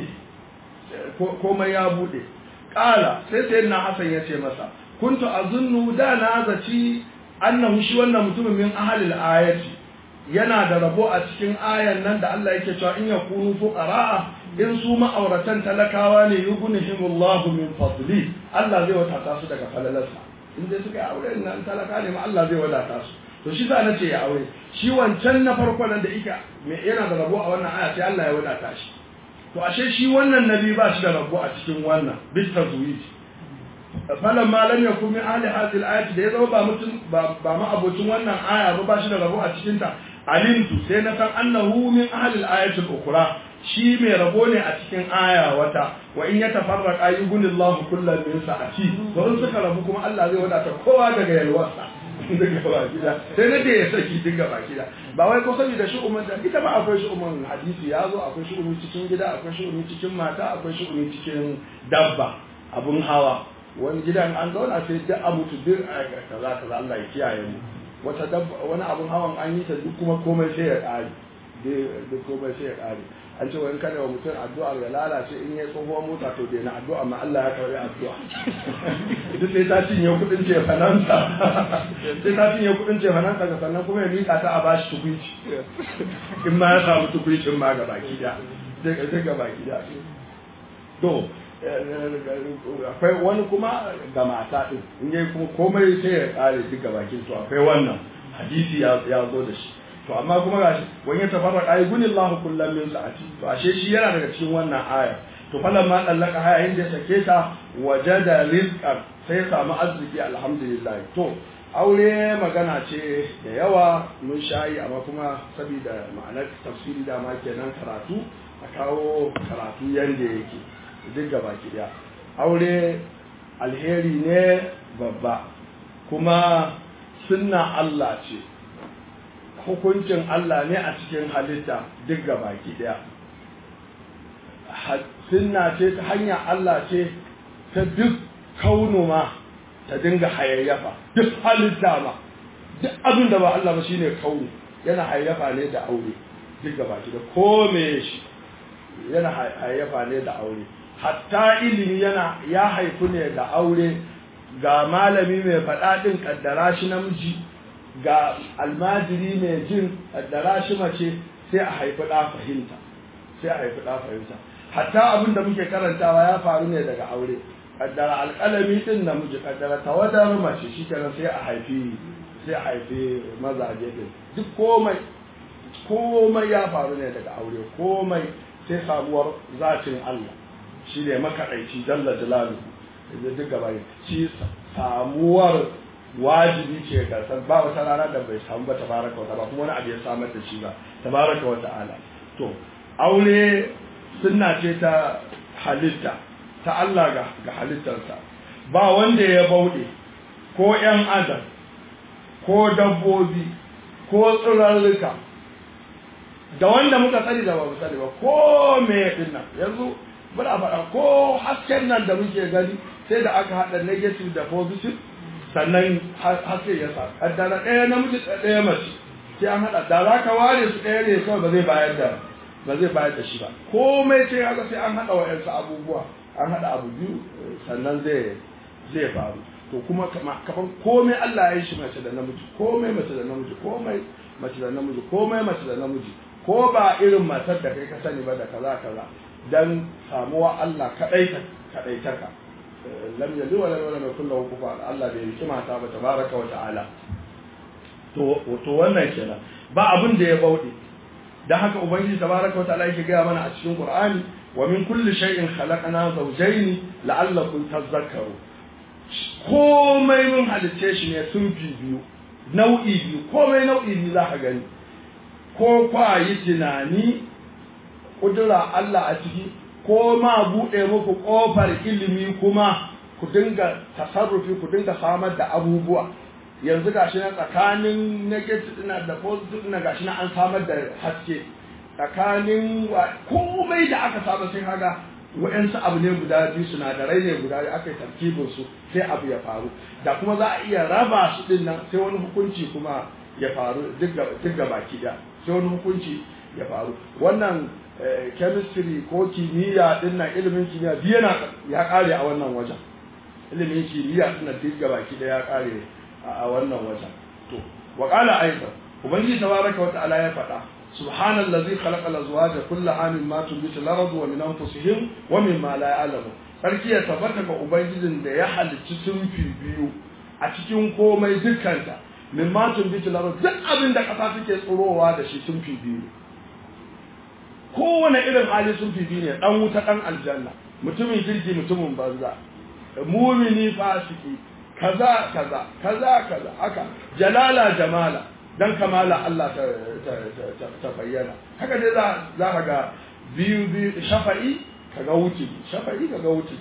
ya bude kala sai na Hassan ya ce masa kuntu azunnu da na zaci annahu shi wannan mutumin min ahlil ayati yana da rabo a cikin ayan nan da Allah yake cewa in yakunu fuqara in su ma'auratan talakawa ne yughnihimullahu min fadli Allah zai wadata su daga falalarsa in dai suka yi aure nan talaka ne ma Allah zai wadata su to shi za na ce ya aure shi wancan na farko nan da ika yana da rabo a wannan aya sai Allah ya wadata shi to ashe shi wannan nabi ba shi da rabo a cikin wannan bit tazwij falan ma lam yakun min ahli hadhihi al-ayat da yazo ba mutum ba ma abocin wannan aya ba shi da rabo a cikin ta alimtu sai na san annahu min ahli al-ayat al-ukhra shi mai rabo ne a cikin aya wata wa in yatafarraqa yughnillahu kullan min sa'ati don suka rabu kuma Allah zai wadata kowa daga yalwarsa daga baki da sai na ya saki daga baki da ba wai ko saboda shi umman da ita ba akwai shi umman hadisi yazo akwai shi umman cikin gida akwai shi umman cikin mata akwai shi umman cikin dabba abun hawa wani gidan an zauna sai da abu tudir kaza Allah ya kiyaye mu wata dabba wani abun hawan an yi ta duk kuma komai sai ya kare duk komai sai ya kare an ce wani kada wa mutum addu'a ya lalace in ya tsohuwar mota to dai na addu'a amma Allah ya karbi addu'a duk sai ta cinye kudin ce fananta ga sannan kuma ya mika ta a bashi tukuici in ma ya samu tukuicin ma ga baki da ga baki da to akwai wani kuma ga mata din in yayi kuma komai sai ya kare duk ga bakin to akwai wannan hadisi ya zo da shi to amma kuma gashi wani ya tafarraka ayi gunillahu kullam min sa'ati to ashe shi yana daga cikin wannan aya to falan ma dallaka haya inda sake ta wajada rizqan sai ya samu arziki alhamdulillah to aure magana ce da yawa mun shayi amma kuma saboda ma'anar tafsiri da ma kenan karatu a kawo karatu yanda yake duk gaba ki daya aure alheri ne babba kuma sunna Allah ce hukuncin Allah ne a cikin halitta duk gabaki daya sunna ce ta hanya Allah ce ta duk kaunu ma ta dinga hayayyafa duk halitta ma duk abin da ba Allah ba shine kaunu yana hayayyafa ne da aure duk gabaki da kome shi yana hayayyafa ne da aure hatta ilimi ya haifu ne da aure ga malami mai faɗa ɗin ƙaddara shi namiji ga almajiri mai jin ƙaddara shi mace sai a haifi ɗa fahimta hatta abin da muke karantawa ya faru ne daga aure ƙaddara alƙalami ɗin namiji ƙaddara tawadar mace shi kenan sai a haifi mazaje ɗin duk komai ya faru ne daga aure komai sai sabuwar zatin Allah shi ne makaɗaici jalla jalalu duk gaba shi samuwar wajibi ce gasar ba wata rana da bai samu ba tabaraka wa ta'ala kuma wani abu ya samar da shi ba tabaraka wa ta'ala to aure sunna ce ta halitta ta Allah ga halittarsa ba wanda ya bauɗe ko ƴan adam ko dabbobi ko tsirarruka da wanda muka sani da ba mu sani ba ko me din nan yanzu bada faɗa ko hasken nan da muke gani sai da aka haɗa negative da positive sannan haske ya sa kaddara ɗaya namiji ɗaya mace sai an haɗa da za ka ware su ɗaya ne kawai ba zai bayar da shi ba komai sai haka sai an haɗa wa'yansu abubuwa an haɗa abu biyu sannan zai faru to kuma kafin komai Allah ya yi shi mace da namiji komai mace da namiji komai mace da namiji komai mace da namiji ko ba irin matar da kai ka sani ba da kaza kaza dan samuwa Allah kadai taka lam yalid wa lam yakul lahu kufuwan Allah bai yi mata ba tabaraka wa ta'ala to wannan kenan ba abin da ya bauɗe dan haka ubangiji tabaraka wa ta'ala yake ga mana a cikin Qur'ani wa min kulli shay'in khalaqna zawjayn la'allakum tadhakkarun komai mun halice shi ne sun fi biyu nau'i biyu komai nau'i biyu za ka gani ko kwa yi tunani kudura Allah a ciki ko ma buɗe muku ƙofar ilimi kuma ku dinga tasarrufi ku dinga samar da abubuwa yanzu gashi na tsakanin negative ɗina da positive ɗina gashi na an samar da haske tsakanin komai da aka saba sai kaga wa'yansu abu ne guda biyu sinadarai ne guda biyu aka yi tarkibin su sai abu ya faru da kuma za a iya raba su din nan sai wani hukunci kuma ya faru duk ga baki ɗaya sai wani hukunci ya faru wannan chemistry ko kimiyya din nan ilimin kimiyya biyu ya kare a wannan wajen ilimin kimiyya din nan duk ga baki ɗaya ya kare a wannan wajen to wa qala aidan ubangiji tabaraka wa ta'ala ya faɗa سبحان الذي خلق الأزواج كلها مما تنبت الأرض ومن أنفسهم ومما لا يعلمون sarki ya tabbata ga ubangijin da ya halicci sunfi biyu a cikin komai dukkanta mimma tunbitu al-ardh duk abin da kasa take tsorowa da shi sunfi biyu kowane irin hali sunfi biyu ne dan wuta dan aljanna mutumin kirki mutumin banza mumini fasiki kaza haka jalala jamala dan kamala Allah ta bayyana haka dai za ka ga biyu shafa'i kaga wuce shafa'i kaga wuce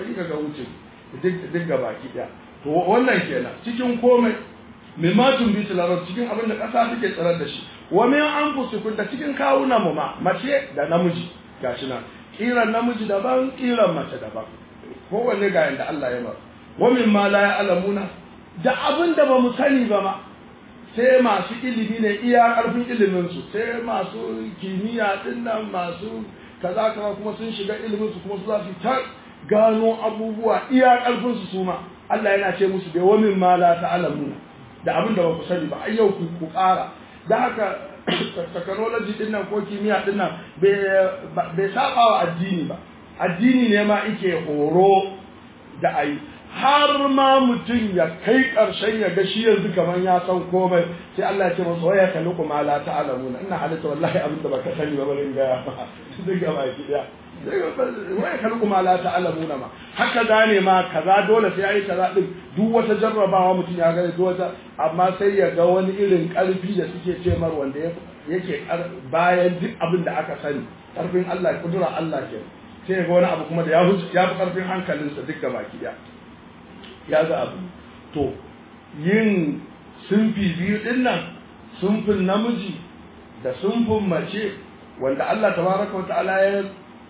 duk ga baki daya to wannan kenan cikin komai mimatun bi tilarar cikin abin da kasa take tsarar da shi wa min anfusikum da cikin kawunan mu ma mace da namiji gashi nan kiran namiji daban kiran mace daban kowanne ga yanda Allah ya ba wa min ma la ya'lamuna da abin da ba mu sani ba ma sai masu ilimi ne iya ƙarfin iliminsu sai masu kimiyya din nan masu kaza kuma sun shiga iliminsu kuma su za su ta gano abubuwa iya ƙarfinsu su ma Allah yana ce musu bai wamin ma la ta'lamuna da abin da ba ku sani ba ai yau ku ƙara da haka technology din nan ko kimiyya din nan bai saba wa addini ba addini ne ma yake horo da ai har ma mutum ya kai ƙarshen ya ga shi yanzu kamar ya san komai sai Allah ya ce masa waya ka luku ma la ta'lamuna ina halitta wallahi abin da baka sani ba barin ga duk ga baki da waya ka luku ma la ta'lamuna ma haka gane ma kaza dole sai yayi kaza din duk wata jarrabawa mutum ya gane duk wata amma sai ya ga wani irin ƙarfi da suke ce mar wanda yake bayan duk abin da aka sani ƙarfin Allah kudura Allah ke sai ya ga wani abu kuma da ya fi ƙarfin hankalinsa duk ga baki da ya ga abu to yin sunfi biyu din nan sunfin namiji da sunfin mace wanda Allah tabaraka wata'ala ya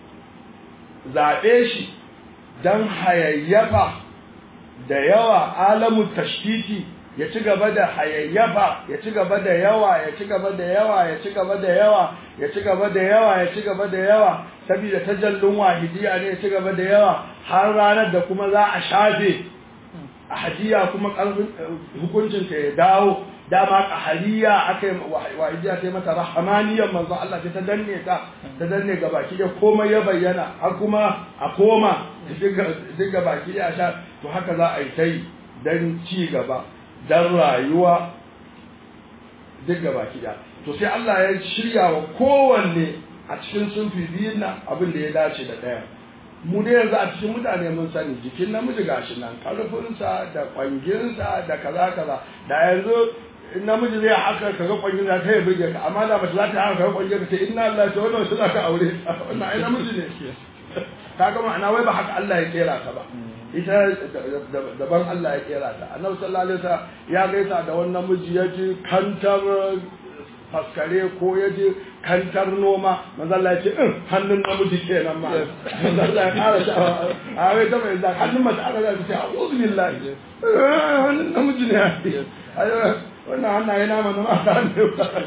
zaɓe shi don hayayyafa da yawa alamu tashtiti ya ci gaba da hayayyafa ya ci gaba da yawa ya ci gaba da yawa ya ci gaba da yawa ya ci gaba da yawa ya ci gaba da yawa saboda tajallun wahidiya ne ya ci gaba da yawa har ranar da kuma za a shafe ahadiya kuma hukuncin ta ya dawo dama qahariya akai wahidiya sai mata rahmaniyan manzo Allah ta danne ga baki da komai ya bayyana har kuma a koma duk ga baki ya sha to haka za a yi tai dan ci gaba dan rayuwa duk ga baki da to sai Allah ya shirya wa kowanne a cikin sunfi biyun nan abin da ya dace da daya mu da yanzu a cikin mutane mun sani jikin namiji gashi nan karfinsa da kwanginsa da kaza da yanzu namiji zai haka kaga kwangin ta ya burge ka amma da mace za ta haka kaga kwangin ta inna Allah ta wannan shi za ka aure wannan ai namiji ne kaga ma'ana wai ba haka Allah ya kera ta ba ita daban Allah ya kera ta annabi sallallahu alaihi wasallam ya gaisa da wannan miji yaji kantar faskare ko yaji kantar noma manzo Allah ya ce hannun namiji kenan ma manzo Allah ya kara ta a wai ta mai da hannun mace aka ga ta a'udhu billahi hannun namiji ne wannan hannaye na mana ma ta ne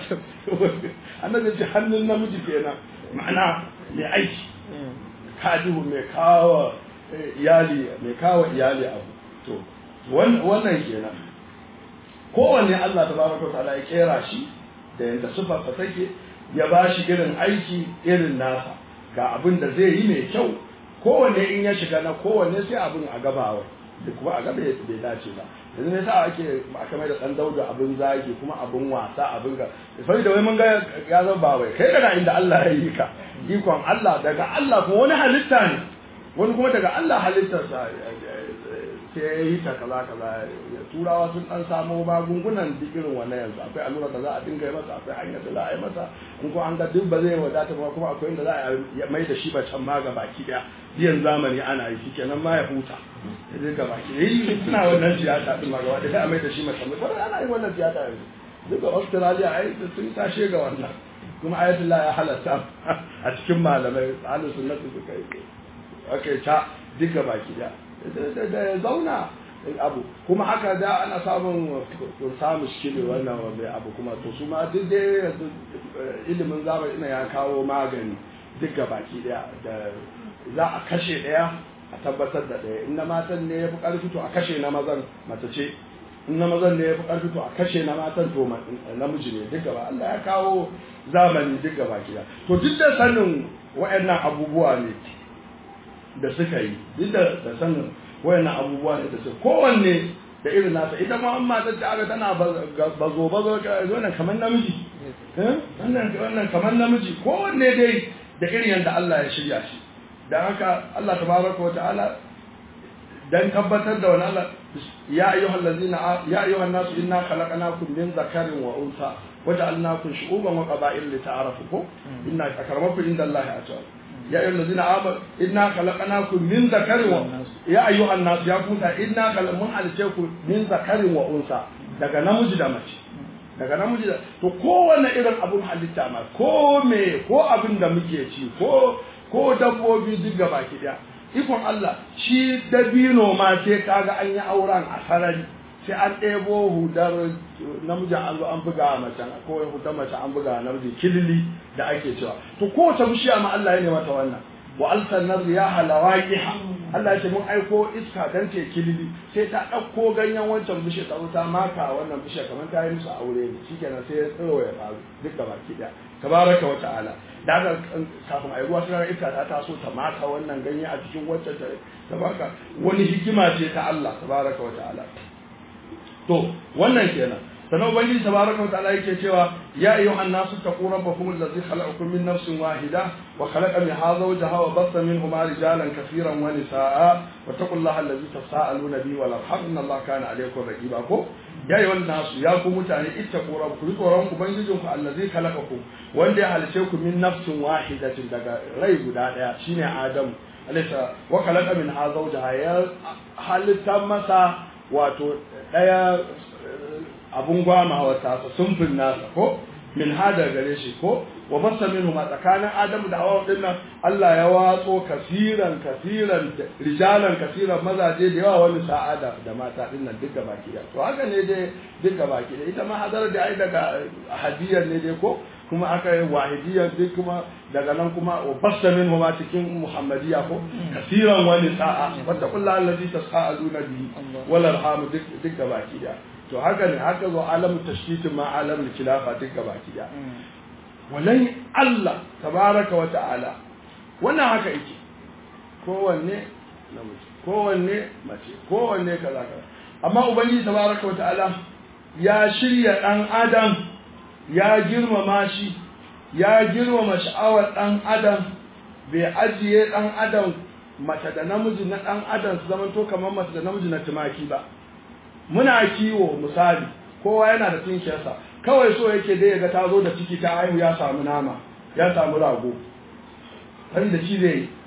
annabi ya ce hannun namiji kenan ma'ana mai aiki kadihu mai kawo iyali abu to wannan kenan kowanne Allah tabaraka wa ta'ala ya kera shi da yanda sifarsa take ya bashi irin aiki irin nasa ga abin da zai yi mai kyau kowanne in ya shiga na kowanne sai abin a gabawa da kuma a gaba bai dace ba yanzu ne sa aka mai da dan dauda abin zagi kuma abin wasa abin ga sai da wai mun ga ya zama ba wai kai daga inda Allah ya yi ka ikon Allah daga Allah kuma wani halitta ne wani kuma daga Allah halittarsa sai ya yi ta kaza turawa sun dan samo magungunan duk irin wannan yanzu akwai allura da za a dinga yi masa akwai hanyar da za a yi masa in ko an ga duk ba zai wadata ba kuma akwai inda za a mai da shi ba can ma ga baki daya biyan zamani ana yi shi kenan ma ya huta sai ga baki daya suna wannan tiyata din ma ga wanda sai a mai da shi mace ba ana yin wannan tiyata yanzu duka Australia ai sun tashe ga wannan kuma ayatullah ya halatta a cikin malamai ahlus sunnah suka yi ake ta duka baki da zauna abu kuma haka da ana samun shine wannan mai abu kuma to su ma duk dai ilimin zamani ina ya kawo magani duka baki daya da za a kashe daya a tabbatar da daya in na matan ne ya fi karfi to a kashe na mazan mace ce in na mazan ne ya fi karfi to a kashe na matan to namiji ne duka ba Allah ya kawo zamani duka baki daya to duk da sanin wayannan abubuwa ne da suka yi duk da sanin wayannan abubuwa ne da su kowanne da irin nasa ita ma amma ta aka tana bazo wannan kamar namiji wannan kamar namiji kowanne dai da irin yanda Allah ya shirya shi dan haka Allah tabaraka wa ta'ala dan tabbatar da wannan Allah ya ayyuhan nasu inna khalaqnakum min dhakarin wa untha waja'alnakum shu'uban wa qaba'ila lita'arafu inna akramakum indallahi atqakum يا أيها الذين آمنوا إنا خلقناكم من ذكر يا أيها الناس يا كوتا إنا خلقنا عليكم من ذكر وأنثى daga namiji da mace daga namiji da to kowanne irin abun halitta ma ko abin da muke ci ko dabbobi duk gaba ki daya ikon Allah shi dabino ma sai kaga an yi auren a sarari sai an ɗebo hudar namiji an zo an buga mace ko hudar mace an buga namiji kilili da ake cewa to kowace bishiya ma Allah ya ne mata wannan wa alsannar riyaha lawaqiha Allah ya ce mun aiko iska dan ce kilili sai ta ɗauko ganyen wancan bishiya ta wuta maka wannan bishiya kamar ta yi musu aure ne shikenan sai ya tsiro ya faru duk da baki daya tabaraka wa ta'ala da haka kafin ayi ruwa sai iska ta taso ta maka wannan ganye a cikin wancan ta baka wani hikima ce ta Allah tabaraka wa ta'ala to wannan kenan sanan ubangiji tabaraka wa ta'ala yake cewa ya ayyuhan nasu taqu rabbakum allazi khalaqakum min nafsin wahida wa khalaqa minha zawjaha wa bassa minhuma rijalan katiran wa nisaa wa taqullaha allazi tasaaluna bihi wal arham innallaha kana alaykum raqiba ko ya ayyuhan nasu ya ku mutane ittaqu rabbakum tsoron ubangijinku allazi khalaqakum wanda ya halice ku min nafsin wahidatin daga rai guda daya shine adam alaysa wa khalaqa minha zawjaha ya halitta masa wato daya abun gwamawa ta sunfin nasa ko min hada gare shi ko wa basta minhu ma tsakanin adamu da hawa dinnan Allah ya watso kasiran rijalan kasiran mazaje da yawa wani sa'ada da mata dinnan duka baki da to haka ne dai duka baki da ita ma hadar da ai daga hadiyar ne dai ko kuma aka yi wahidiyar duk kuma daga nan kuma wa basta minhu ma cikin muhammadiya ko kasiran wani sa'a wattaqullaha allazi tasaaluna bihi wal arham duka baki da to haka ne haka zo alamu tashkitin ma alamu khilafa duka baki da wallahi Allah tabaraka wa ta'ala wannan haka yake kowanne namiji kowanne mace kowanne kaza amma ubangiji tabaraka wa ta'ala ya shirya dan adam ya girmama shi ya girmama sha'awar dan adam bai ajiye dan adam mace da namiji na dan adam su zamanto kamar mace da namiji na tumaki ba muna kiwo misali kowa yana da tinkiyarsa kawai so yake dai yaga ta zo da ciki ta haihu ya samu nama ya samu rago sai da shi zai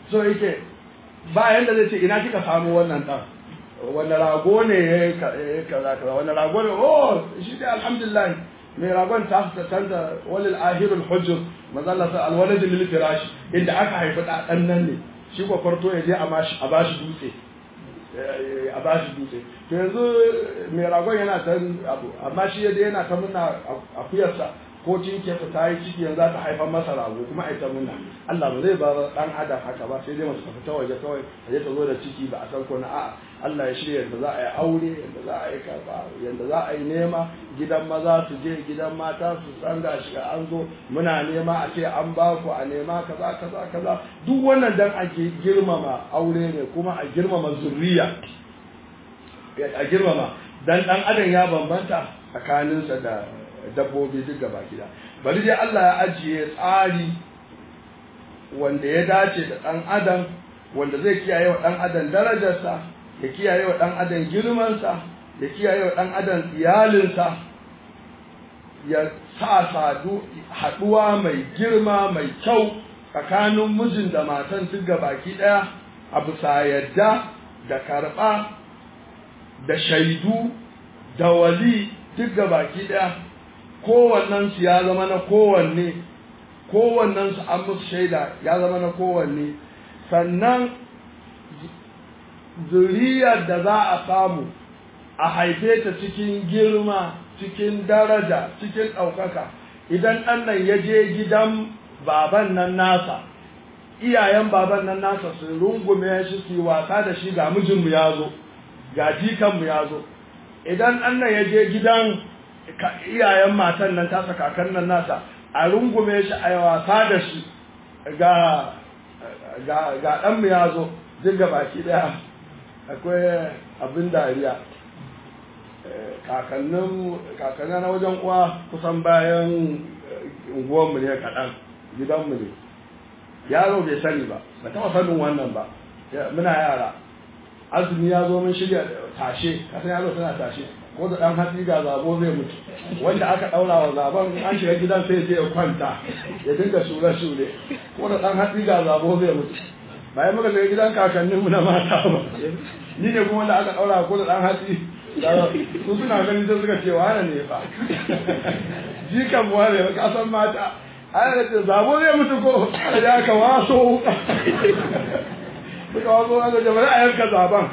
so yake ba yanda zai ce ina kika samu wannan dan wanda rago ne ya kaza kaza wanda rago ne oh shi dai alhamdulillah mai ragon ta tanta walil ahirul hujur mazalla sa alwalad lil firash inda aka haifi dan nan ne shi ko kwarto ya je a bashi dutse a bashi dutse to yanzu mai ragon yana ta abu amma shi yadda yana ta muna akuyarsa ko cinkiyarsa ta yi ciki yanzu za ta haifar masa rago kuma ai ta muna Allah ba zai ba dan adam haka ba sai dai mace ta fita waje kawai ta je ta zo da ciki ba a san ko na a'a Allah ya shirya yadda za a yi aure yadda za a yi kaza yadda za a yi nema gidan maza su je gidan mata su san ga shi an zo muna nema a ce an ba ku a nema kaza kaza kaza duk wannan dan ake girmama aure ne kuma a girmama zuriya a girmama dan adam ya bambanta tsakaninsa da dabbobi duk gaba gida bari dai Allah ya ajiye tsari wanda ya dace da dan adam wanda zai kiyaye wa dan adam darajarsa ya kiyaye wa dan adam girmansa ya kiyaye wa dan adam iyalinsa ya sa sadu haduwa mai girma mai kyau tsakanin mijin da matan duk gabaki daya a bisa yadda da karba da shaidu da wali duk gabaki daya kowannen su ya zama na kowanne kowannen su an musu shaida ya zama na kowanne sannan zuriyar da za a samu a haife ta cikin girma cikin daraja cikin ɗaukaka idan ɗan nan ya je gidan baban nan nasa iyayen baban nan nasa su rungume shi su yi wasa da shi ga mijinmu ya zo ga jikanmu ya zo idan ɗan nan ya je gidan iyayen matan nan tasa kakan nan nasa a rungume shi a wasa da shi ga ɗanmu ya zo duk ga baki ɗaya akwai abin dariya kakannin na wajen uwa kusan bayan unguwanmu ne kaɗan gidanmu ne yaro bai sani ba ba taɓa sanin wannan ba muna yara azumi ya zo mun shirya tashe kasan yaro suna tashe ko da ɗan hatsi ga zabo zai mutu wanda aka ɗaura wa zaben an shiga gidan sai je ya kwanta ya dinga shure-shure ko da ɗan hatsi ga zabo zai mutu bayan muka shiga gidan kakanninmu na mata ba ni ne kuma wanda aka ɗaura ko da ɗan hatsi su suna ganin sai suka ce wane ne fa jikan mu wane ka san mata ai da ce zabo zai mutu ko ya ka waso suka waso aka ce bari a yanka zaben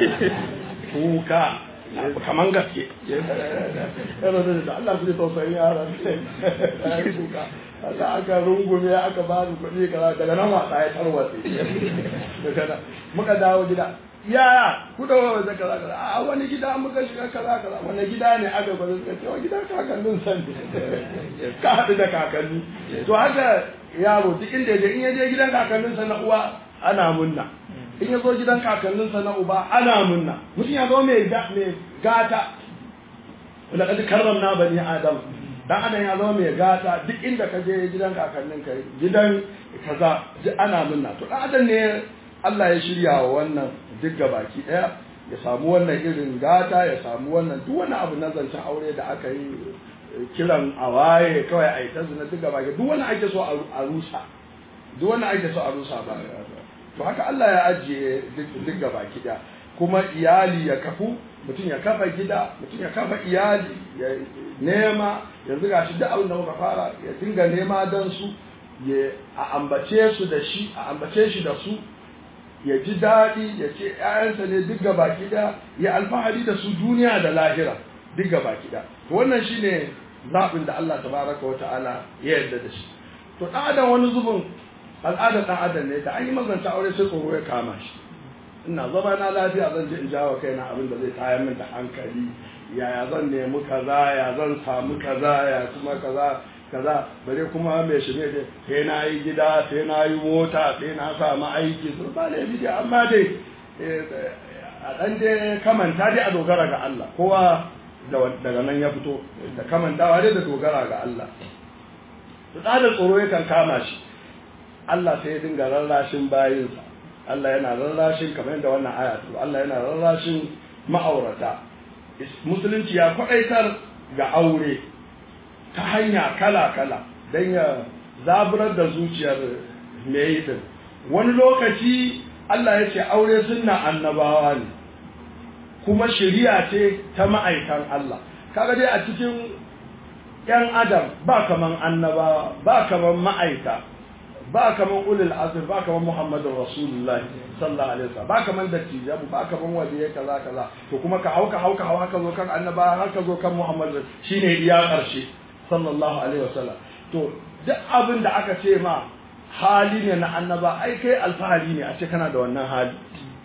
kuka kaman gaske yana da Allah ku ji tausayin yaran kuka Allah aka rungume aka ba ni kuɗi kaza daga nan wasa ya tarwatse daga nan muka dawo gida yaya ku dawo da kaza kaza a wani gida muka shiga kaza kaza wani gida ne aka gwada suka ce wa gidan kakannin san ka haɗu da kakanni to haka yaro duk inda in ya je gidan kakannin sa na uwa ana munna in ya zo gidan kakanninsa na uba ana munna mutum ya zo mai gata wanda kaji karramna bani adam dan adam ya zo mai gata duk inda ka je gidan kakannin ka gidan kaza duk ana munna to dan adam ne Allah ya shirya wa wannan duk gabaki daya ya samu wannan irin gata ya samu wannan duk wani abu na zancen aure da aka yi kiran awaye kawai a yi ta zina duk gabaki duk wani ake so a rusa duk wani ake so a rusa ba to haka Allah ya ajiye duk gaba gida kuma iyali ya kafu mutum ya kafa gida mutum ya kafa iyali ya nema yanzu gashi duk abin da muka fara ya dinga nema don su ya ambace su da shi a ambace shi da su ya ji daɗi ya ce ƴaƴansa ne duk gaba gida ya alfahari da su duniya da lahira duk gaba gida to wannan shine zaɓin da Allah tabaraka wa ta'ala ya yarda da shi to ɗan adam wani zubin al'adar ɗan adam ne da an yi mazanta aure sai tsoro ya kama shi ina zama na lafiya zan je in jawo kaina abin da zai tayar min da hankali yaya zan nemi kaza ya zan samu kaza ya kuma kaza bare kuma mai shi ne sai na yi gida sai na yi mota sai na samu aiki sun ba da yabi amma dai a ɗan dai kamanta dai a dogara ga Allah kowa daga nan ya fito da kamantawa dai da dogara ga Allah da tsoro yakan kama shi Allah sai ya dinga rarrashin bayinsa Allah yana rarrashin kamar yadda wannan aya ta Allah yana rarrashin ma'aurata musulunci ya kwaɗaitar ga aure ta hanya kala-kala don ya zaburar da zuciyar mai din wani lokaci Allah ya ce aure sunna annabawa ne kuma shari'a ce ta ma'aikan Allah kaga dai a cikin yan adam ba kaman annabawa ba kaman ma'aika ba kaman ulul azm ba kaman muhammadur rasulullah sallallahu alaihi wasallam ba kaman dattijabu ba kaman waliyi kaza kaza to kuma ka hauka haka zo kan annabawa haka zo kan muhammad shine iya karshe sallallahu alaihi wasallam to duk abin da aka ce ma hali ne na annaba ai kai alfahari ne a ce kana da wannan hali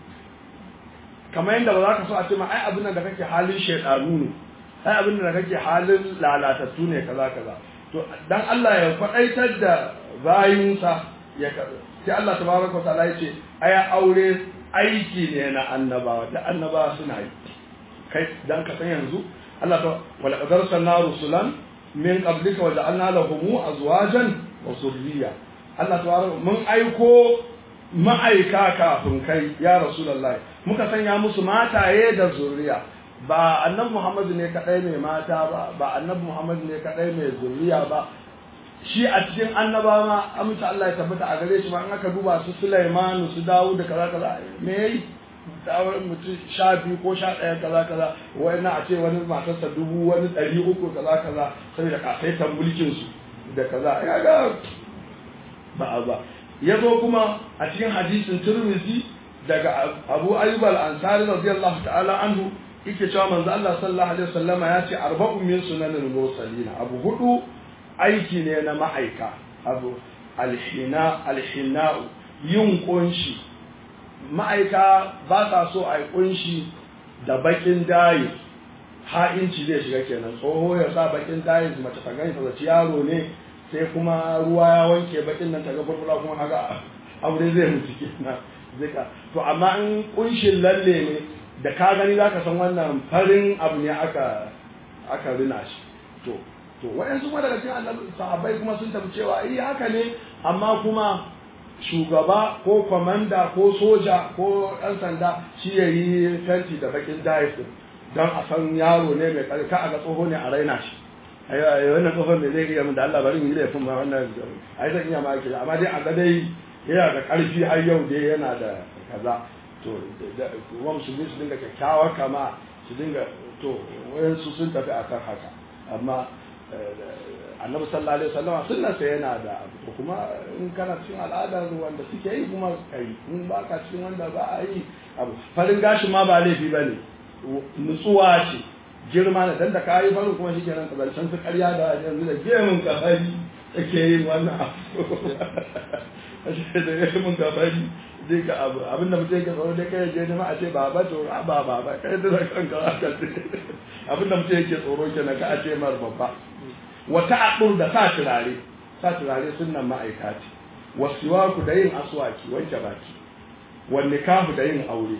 kamar yadda ba za ka so a ce ma ai abin da kake halin shaidanu ne ai abin da kake halin lalatattu ne kaza kaza to dan Allah ya faɗaitar da bayinsa ya sai Allah tabaraka wa ta'ala yace ai aure aiki ne na annabawa da annabawa suna yi kai dan ka san yanzu Allah ta wala qadarna rusulan min qablika wa ja'alna lahum azwajan wa zurriya Allah tabaraka mun aiko ma'aika kafin kai ya rasulullahi muka sanya musu mataye da zuriya ba annabi Muhammad ne kadai mai mata ba annabi Muhammad ne kadai mai zuriya ba shi a cikin annaba ma amince Allah ya tabbata a gare shi ma in aka duba su Sulaiman su Dawud da kaza kaza me yayi tsawon mutum 12 ko 11 kaza kaza wani a ce wani matarsa 1000 wani 300 kaza kaza saboda kasaitan mulkin su da kaza ya ga ba yazo kuma a cikin hadisin Tirmidhi daga Abu Ayyub al-Ansari radiyallahu ta'ala anhu yake cewa manzo Allah sallallahu alaihi wasallama ya ce arba'un min sunanil mursalin abu hudu aiki ne na ma'aika abu alhina yin kunshi ma'aika ba sa so a yi kunshi da bakin dayi ha'inci zai shiga kenan tsoho ya sa bakin dayi mace ta gani ta zaci yaro ne sai kuma ruwa ya wanke bakin nan ta ga furfura kuma haka aure zai mutu kenan zika to amma in kunshin lalle ne da ka gani zaka san wannan farin abu ne aka rina shi to waɗansu kuma daga cikin annabi sahabbai kuma sun tafi cewa haka ne amma kuma shugaba ko komanda ko soja ko ɗan sanda shi ya yi fenti da bakin dais don a san yaro ne mai ƙarfi a ga tsoho ne a raina shi wannan tsohon mai zai iya min da Allah bari yi laifin ma wannan ai zan iya ma ake amma dai a ga dai yana da ƙarfi har yau dai yana da kaza to kuma musulmi su dinga kyakkyawar kama su dinga to wayansu sun tafi akan haka amma annabi sallallahu alaihi wasallam sunnarsa yana da abu kuma in kana cikin al'adar wanda suke yi kuma kai in ba ka cikin wanda ba a yi abu farin gashin ma ba laifi bane nutsuwa ce girma ne dan da ka yi farin kuma shikenan ka zancen su ƙarya da yanzu da gemun ka fari yake yin wannan abu da gemun ka fari zai ka abu abinda mutum yake tsoro dai kai je nema a ce baba to ba kai da kanka aka ce abinda mutum yake tsoro kenan ka a ce mar babba wata adur da sa turare sunnan ma'aikati wasiwaku da yin aswaki wanke baki wan nikahu da yin aure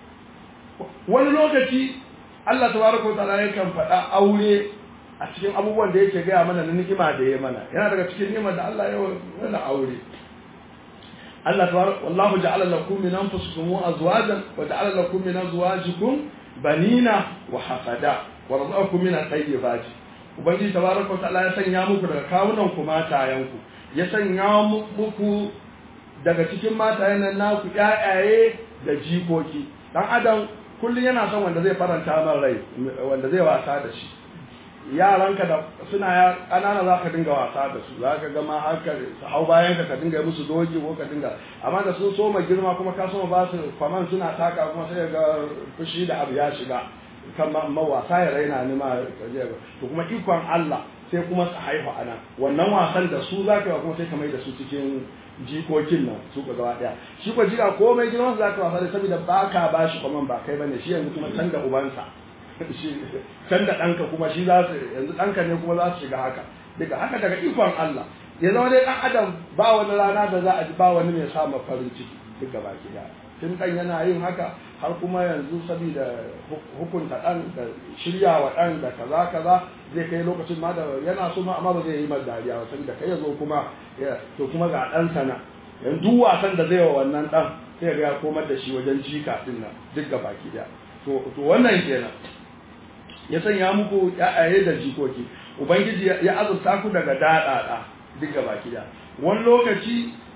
wani lokaci Allah tabaraka wa ta'ala yakan faɗa aure a cikin abubuwan da yake gaya mana na ni'ima da ya mana yana daga cikin ni'imar da Allah ya wala aure Allah tabaraka wallahu ja'ala lakum min anfusikum azwajan wa ja'ala lakum min azwajikum banina wa hafada wa razaqakum min at-tayyibati ubangiji tabaraka ta'ala ya sanya muku daga kawunan ku matayanku ya sanya muku daga cikin matayen nan naku ƴaƴaye da jikoki dan adam kullun yana son wanda zai faranta man rai wanda zai wasa da shi yaranka da suna kanana zaka dinga wasa da su zaka ga ma haka su hau bayan ka dinga yi musu doki ko ka dinga amma da sun soma girma kuma ka soma ba su kwaman suna taka kuma sai ga fushi da abu ya shiga kan mawasa ya raina ni ma to kuma ikon Allah sai kuma su haihu anan wannan wasan da su zaka yi kuma sai ka mai da su cikin jikokin nan su ga gaba daya shi ko jika komai girman zaka wasa da saboda baka bashi kuma ba kai bane shi yanzu kuma can da ubansa shi can da danka kuma shi za su yanzu danka ne kuma za su shiga haka daga haka daga ikon Allah ya zama dai dan adam ba wani rana da za a ji ba wani mai samu farin ciki duk gaba ki da tun dan yana yin haka har kuma yanzu saboda hukunta dan da shirya wa dan da kaza zai kai lokacin ma da yana so ma amma ba zai yi mar dariya ba saboda kai yazo kuma to kuma ga dan sana yanzu wasan da zai wa wannan dan sai ga ya komar da shi wajen jika din nan duk gaba ki da to wannan kenan ya sanya muku ƴaƴaye da jikoki ubangiji ya azurta ku daga dadada duk gaba ki da wani lokaci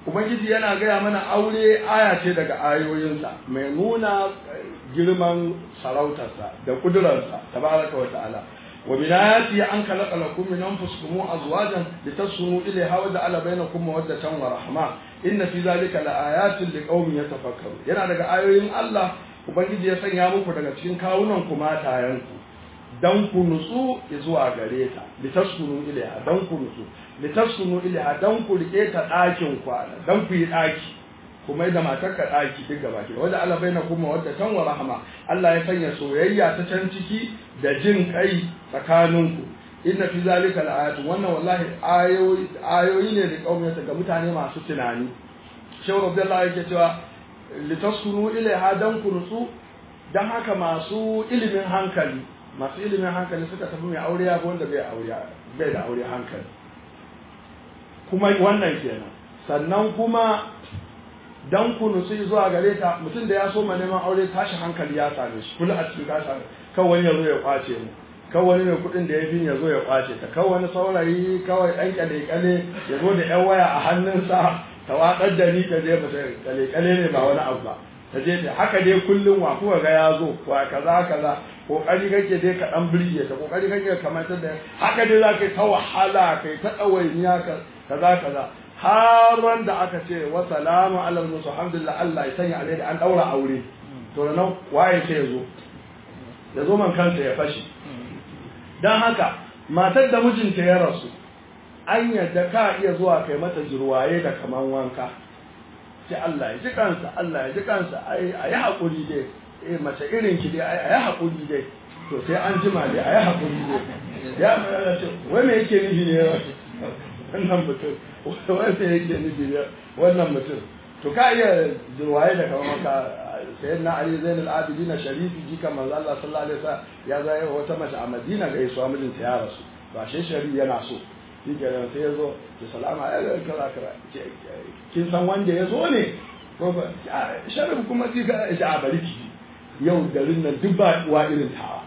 ubangiji yana gaya mana aure aya ce daga ayoyinsa mai nuna girman sarautarsa da kudurarsa tabaraka wa ta'ala wa min ayati an khalaqa lakum min anfusikum azwajan litaskunu ilayha wa ja'ala bainakum mawaddatan wa rahma inna fi zalika laayatin liqaumin yatafakkarun yana daga ayoyin Allah ubangiji ya sanya muku daga cikin kawunan ku matayanku dan ku nutsu zuwa gare ta litaskunu ilayha dan ku nutsu litaskunu ilayha dan ku rike ta dakin kwana dan ku yi daki kuma da matarka daki duk gaba ke wanda Allah bainakum mawaddatan wa rahma Allah ya sanya soyayya ta can ciki da jin kai tsakaninku inna fi zalika al-ayat wannan wallahi ayoyi ne da kaumiyata ga mutane masu tunani shehu Abdullahi yake cewa litaskunu ilayha dan ku nutsu dan haka masu ilimin hankali suka tafi mai aure ya wanda bai da aure hankali kuma wannan kenan sannan kuma dan ku nutsu zuwa gare ta mutum da ya so ma neman aure tashi hankali ya same shi kullu a cikin gasa kawai wani yazo ya kwace mu kawai wani mai kudin da ya fi yazo ya kwace ta kawai wani saurayi kawai dan kale ya zo da yan waya a hannunsa ta watsar da ni ta je ba kale ne ba wani abu ba ta je ta haka dai kullun wa kuka ga ya zo wa kaza kokari kake dai ka dan birge ta kokari kake kamar da haka dai zaka ta wahala kai ta dawainiya kaza har da aka ce wa salamu ala musu alhamdulillah Allah ya sanya alai da an daura aure to nan waye sai yazo man kansa ya fashi dan haka matar da mijinta ya rasu an yadda ka iya zuwa kai mata jirwaye da kaman wanka sai Allah ya ji kansa ai hakuri dai mace irin ki dai ai hakuri dai to sai an jima dai ai hakuri dai ya fara ce wai me yake nufi ne wannan mutum wai me yake nufi ne wannan mutum to ka iya jirwaye da kaman wanka sayyidina Ali Zainul Abidin Sharifi jika manzo Allah sallallahu alaihi wasallam ya zai wata mace a Madina ga Yesu mijinta ya rasu ba shi shari'i yana so shi ke da sai ya zo da salama ya kira kin san wanda ya zo ne ko ba sharif kuma ji ga a bariki yau garin nan duk ba uwa irin tawa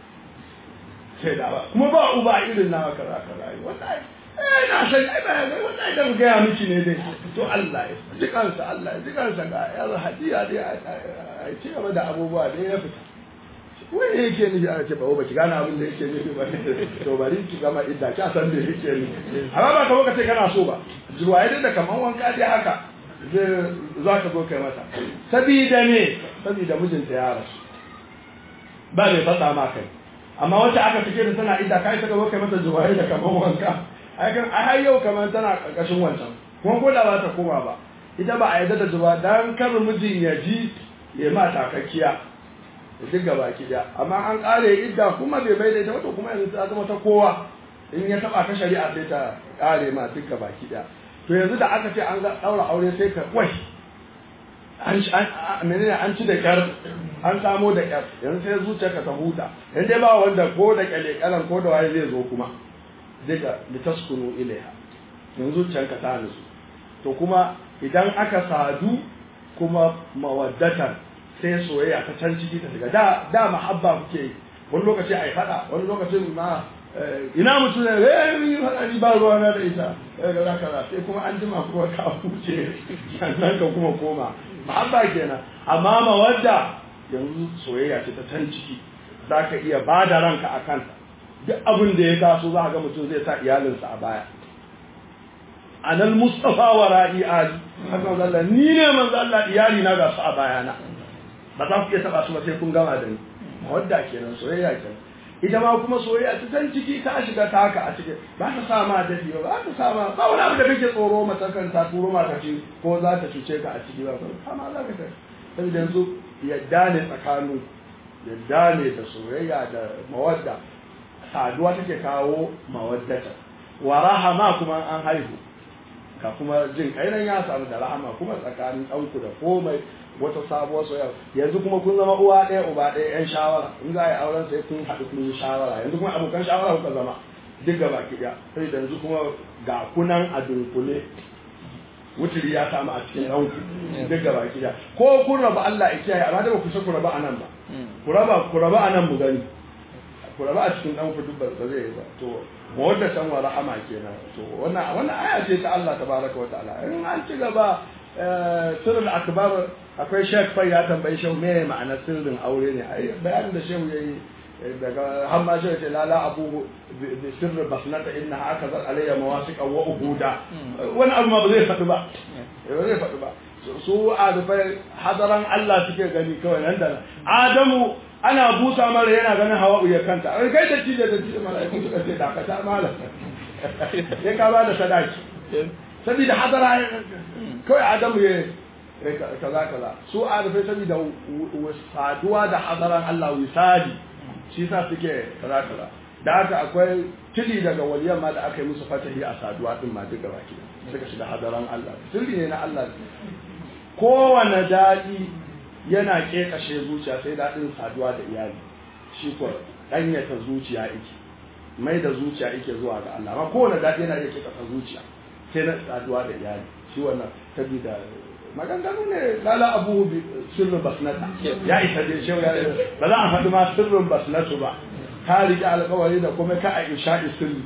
sai da ba kuma ba uba irin nawa kaza wallahi na san ai ba wallahi da ga miki ne dai to Allah ya jikansa ga ya hadiya dai ai ci gaba da abubuwa dai ya fita wai yake ni a ce ba ki gane abin da yake ni ba to bari ki gama idda ka san da yake ni amma ba ka ce kana so ba zuwaye dai da kaman wanka dai haka za ka zo kai mata sabida mijinta ya rasu ba mai fada ma kai amma wacce aka cike da tana idda kai ta zo kai mata zuwaye da kaman wanka ai har yau kaman tana karkashin wancan kuma ko da ba ta koma ba ita ba a yadda da zuwa dan kar mijin ya ji ya ma takakkiya duk gaba ki da amma an kare idda kuma bai bai da ita wato kuma yanzu ta zama ta kowa in ya taba ka shari'a sai ta kare ma duk gaba ki da to yanzu da aka ce an ga daura aure sai ka wai an ci da kyar an samo da kyar yanzu sai zuciyarka ta huta in dai ba wanda ko da kyale ko da waye zai zo kuma daga litaskunu ilaiha yanzu zuciyarka ta nutsu to kuma idan aka sadu kuma mawaddatan sai soyayya ta can ciki ta shiga da mahabba kuke yi wani lokaci ai fada wani lokacin ma ina mutum ne ni fada ni ba ruwa na da ita kaza sai kuma an jima kuma ka huce sannan ka kuma koma mahabba kenan amma mawadda yanzu soyayya ce ta can ciki zaka iya bada ranka akan duk abin da ya taso za ka ga mutum zai sa iyalinsa a baya anal mustafa wa ra'i ali haka Allah ni ne manzo Allah iyali na ga su a bayana ba za ku iya taba su ba sai kun gama da ni mawadda kenan soyayya kenan ita ma kuma soyayya ta san ciki ta shiga ta haka a cikin ba ta sa ma dafi ba ta sa ma ba wani abu da kake tsoro mata kan ta turo mata ci ko za ta cuce ka a ciki ba kama za ka sai saboda yanzu yadda ne tsakanin yadda ne da soyayya da mawadda saduwa take kawo mawaddata wa rahama kuma an haihu ka kuma jin kainan ya samu da rahama kuma tsakanin ɗanku da komai wata sabuwar soyayya yanzu kuma kun zama uwa ɗaya uba ɗaya yan shawara in za a yi auren sai kun haɗu kun yi shawara yanzu kuma abokan shawara kuka zama duk gaba ki ɗaya sai da yanzu kuma ga kunan a dunkule wuturi ya samu a cikin ɗanku duk gaba ki ɗaya ko kun raba Allah ya kiyaye amma da ba ku san ku raba anan ba ku raba anan mu gani ku raba a cikin ɗanku duk ba zai yi ba to mawaddatan wa rahama kenan to wannan aya ce ta Allah tabaraka wa ta'ala in an ci gaba sirrul akbar akwai Sheikh Fai ya tambayi shehu me ma'anar sirrin aure ne ai bayanin da shehu yayi daga har ma shehu ce lala abu bi sirri basnata inna akaza alayya mawasiqa wa uhuda wani abu ma ba zai faɗi ba su arifai hadaran Allah suke gani kawai nan da Adamu ana busa mara yana ganin hawa'u ya kanta ai kai da ci da mala'iku suka ce da ka ta mala ya ka ba da sadaki saboda hadara kawai Adamu ya kaza su arifai saboda saduwa da hadaran Allah wisadi shi sa suke kaza da haka akwai tili daga waliyan ma da aka yi musu fatahi a saduwa din ma duka baki suka shiga hadaran Allah sirri ne na Allah kowane daɗi yana ƙeƙashe zuciya sai daɗin saduwa da iyali shi ko ɗanyata zuciya yake mai da zuciya yake zuwa ga Allah amma kowane daɗi yana iya ƙeƙasa zuciya sai na saduwa da iyali shi wannan sabida maganganu ne lala abu sirrin basnata ya isa dai shehu ya ba za a faɗi ma sirrin basnatu ba ka riƙe alƙawari da kuma ka a isha'i sirri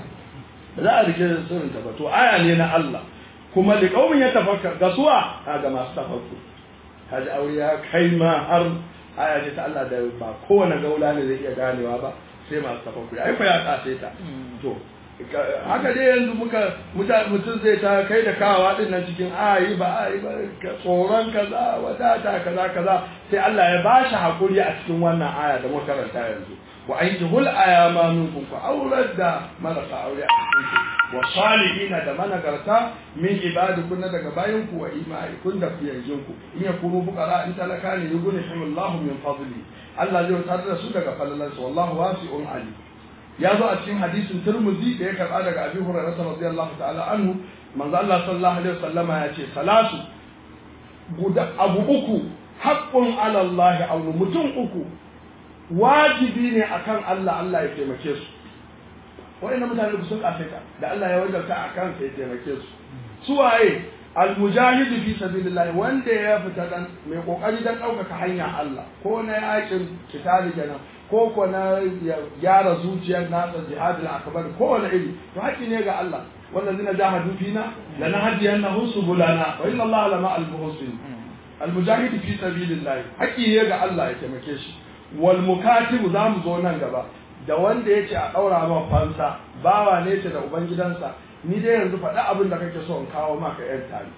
ba za a riƙe sirrin ta ba to aya ne na Allah kuma liƙaumin ya tafakkar ga suwa ga masu tafakkur kaji aure ya kai ma har aya ce ta Allah da ba kowane gaula ne zai iya ganewa ba sai masu tafakkur ai fa ya kace ta to haka dai yanzu mutum zai ta kai da kawa din nan cikin ayi ba tsoron kaza wadata kaza sai Allah ya bashi hakuri a cikin wannan aya da muka karanta yanzu wa ayyuhul ayama minkum fa awladda malaka aure a cikin wa salihina da managarta min ibadikum daga bayanku wa imaikum da fiyanjinku in yakunu fuqara in talaka ne yughnihimullahu min fadli Allah zai tsara su daga falalansa wallahu wasi'un alim ya zo a cikin hadisin Tirmidhi da ya karba daga Abi Hurairah radiyallahu ta'ala anhu manzo Allah sallallahu alaihi wasallama ya ce salatu guda abu uku haqqun ala Allah aw mutum uku wajibi ne akan Allah ya taimake su wa'annan mutane sun kafeta da Allah ya wajabta akan sai taimake su suwaye al-mujahid fi sabilillah wanda ya fita dan mai kokari dan daukaka hanya Allah ko na yakin kitabi kenan ko na gyara zuciyar nasa jihadul akbar ko wani iri to haƙi ne ga Allah wallazina jahadu fina lanahdiyannahum subulana wa inna Allaha lama al-muhsin al-mujahid fi sabilillah haƙi ne ga Allah ya taimake shi wal mukatib zamu zo nan gaba da wanda yace a daura ma fansa bawa ne ce da ubangidansa ni dai yanzu faɗa abin da kake so in kawo maka yan tani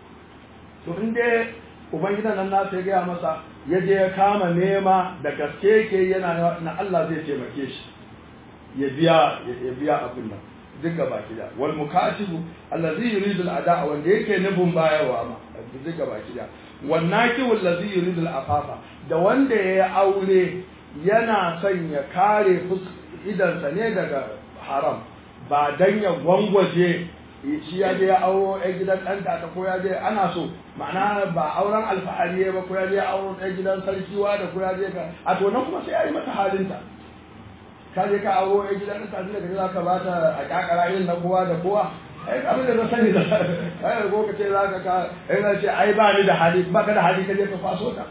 to in dai ubangidan nan nasa ya gaya masa ya je ya kama nema da gaske ke yana na Allah zai taimake shi ya biya abin nan duk gaba kida wal mukatibu allazi yuridu al ada'a wanda yake nufin bayarwa ma duk gaba kida wan nakibu allazi yuridu al afafa da wanda ya aure yana son ya kare idansa ne daga haram ba dan ya gwangwaje shi ya je ya auro ɗan gidan ɗanta ta ko ya je ana so ma'ana ba auren alfahari ba ko ya je auro ɗan gidan sarkiwa da ko ya je ka a to nan kuma sai ya yi mata halinta ka je ka auro ɗan gidan ɗanta tun da ka za ka ba ta a kakara irin na kowa da kowa ai abin da na sani da ai ko ka ce za ka ai ce ai ba ni da hali ba ka da hali ka je ka faso ta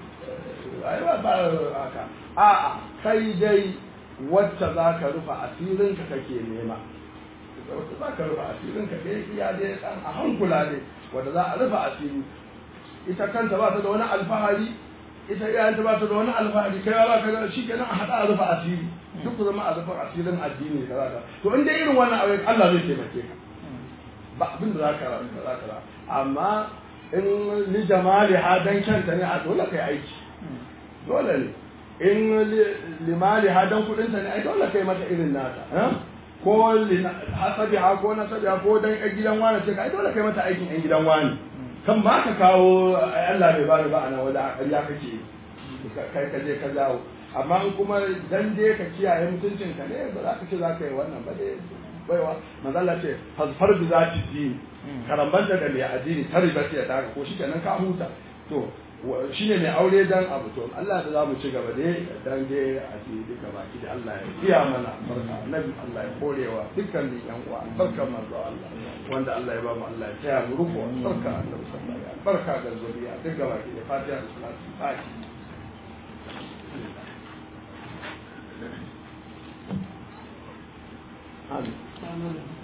ai ba haka a'a kai dai wacce za ka rufa asirinka kake nema wacce za ka rufa asirinka dai iya dai dan a hankula ne wanda za a rufa asiri ita kanta ba ta da wani alfahari ita iyayenta ba ta da wani alfahari kai ba ka da shi kenan a haɗa a rufa asiri duk zama a rufa asirin addini kaza ka to in dai irin wannan aure Allah zai taimake ka ba abin da za ka amma in li jamali hadan kyanta ne a dole kai aiki dole ne in limali hadan kudinta ne ai dole kai mata irin nata ko hasabi ha ko nasabi ha ko dan gidan wani ce ai dole kai mata aikin ɗan gidan wani kan ba ka kawo Allah bai bani ba ana wanda ya kake kai ka je ka dawo amma kuma dan je ka kiyaye mutuncin ka ne ba za ka ce za ka yi wannan ba dai baiwa manzo Allah ce hazfar bi zati din karambanta da mai addini taribati ya daga ko shikenan ka huta to shi ne mai aure dan abu to Allah da za mu ci gaba dai dan dai a ci duka baki da Allah ya kiya mana barka annabi Allah ya korewa dukkan yan uwa barka manzo Allah wanda Allah ya ba mu Allah ya taya mu ruko barka annabi sallallahu alaihi wasallam barka ga zuriya duka baki da fatiha da salatu fatiha amin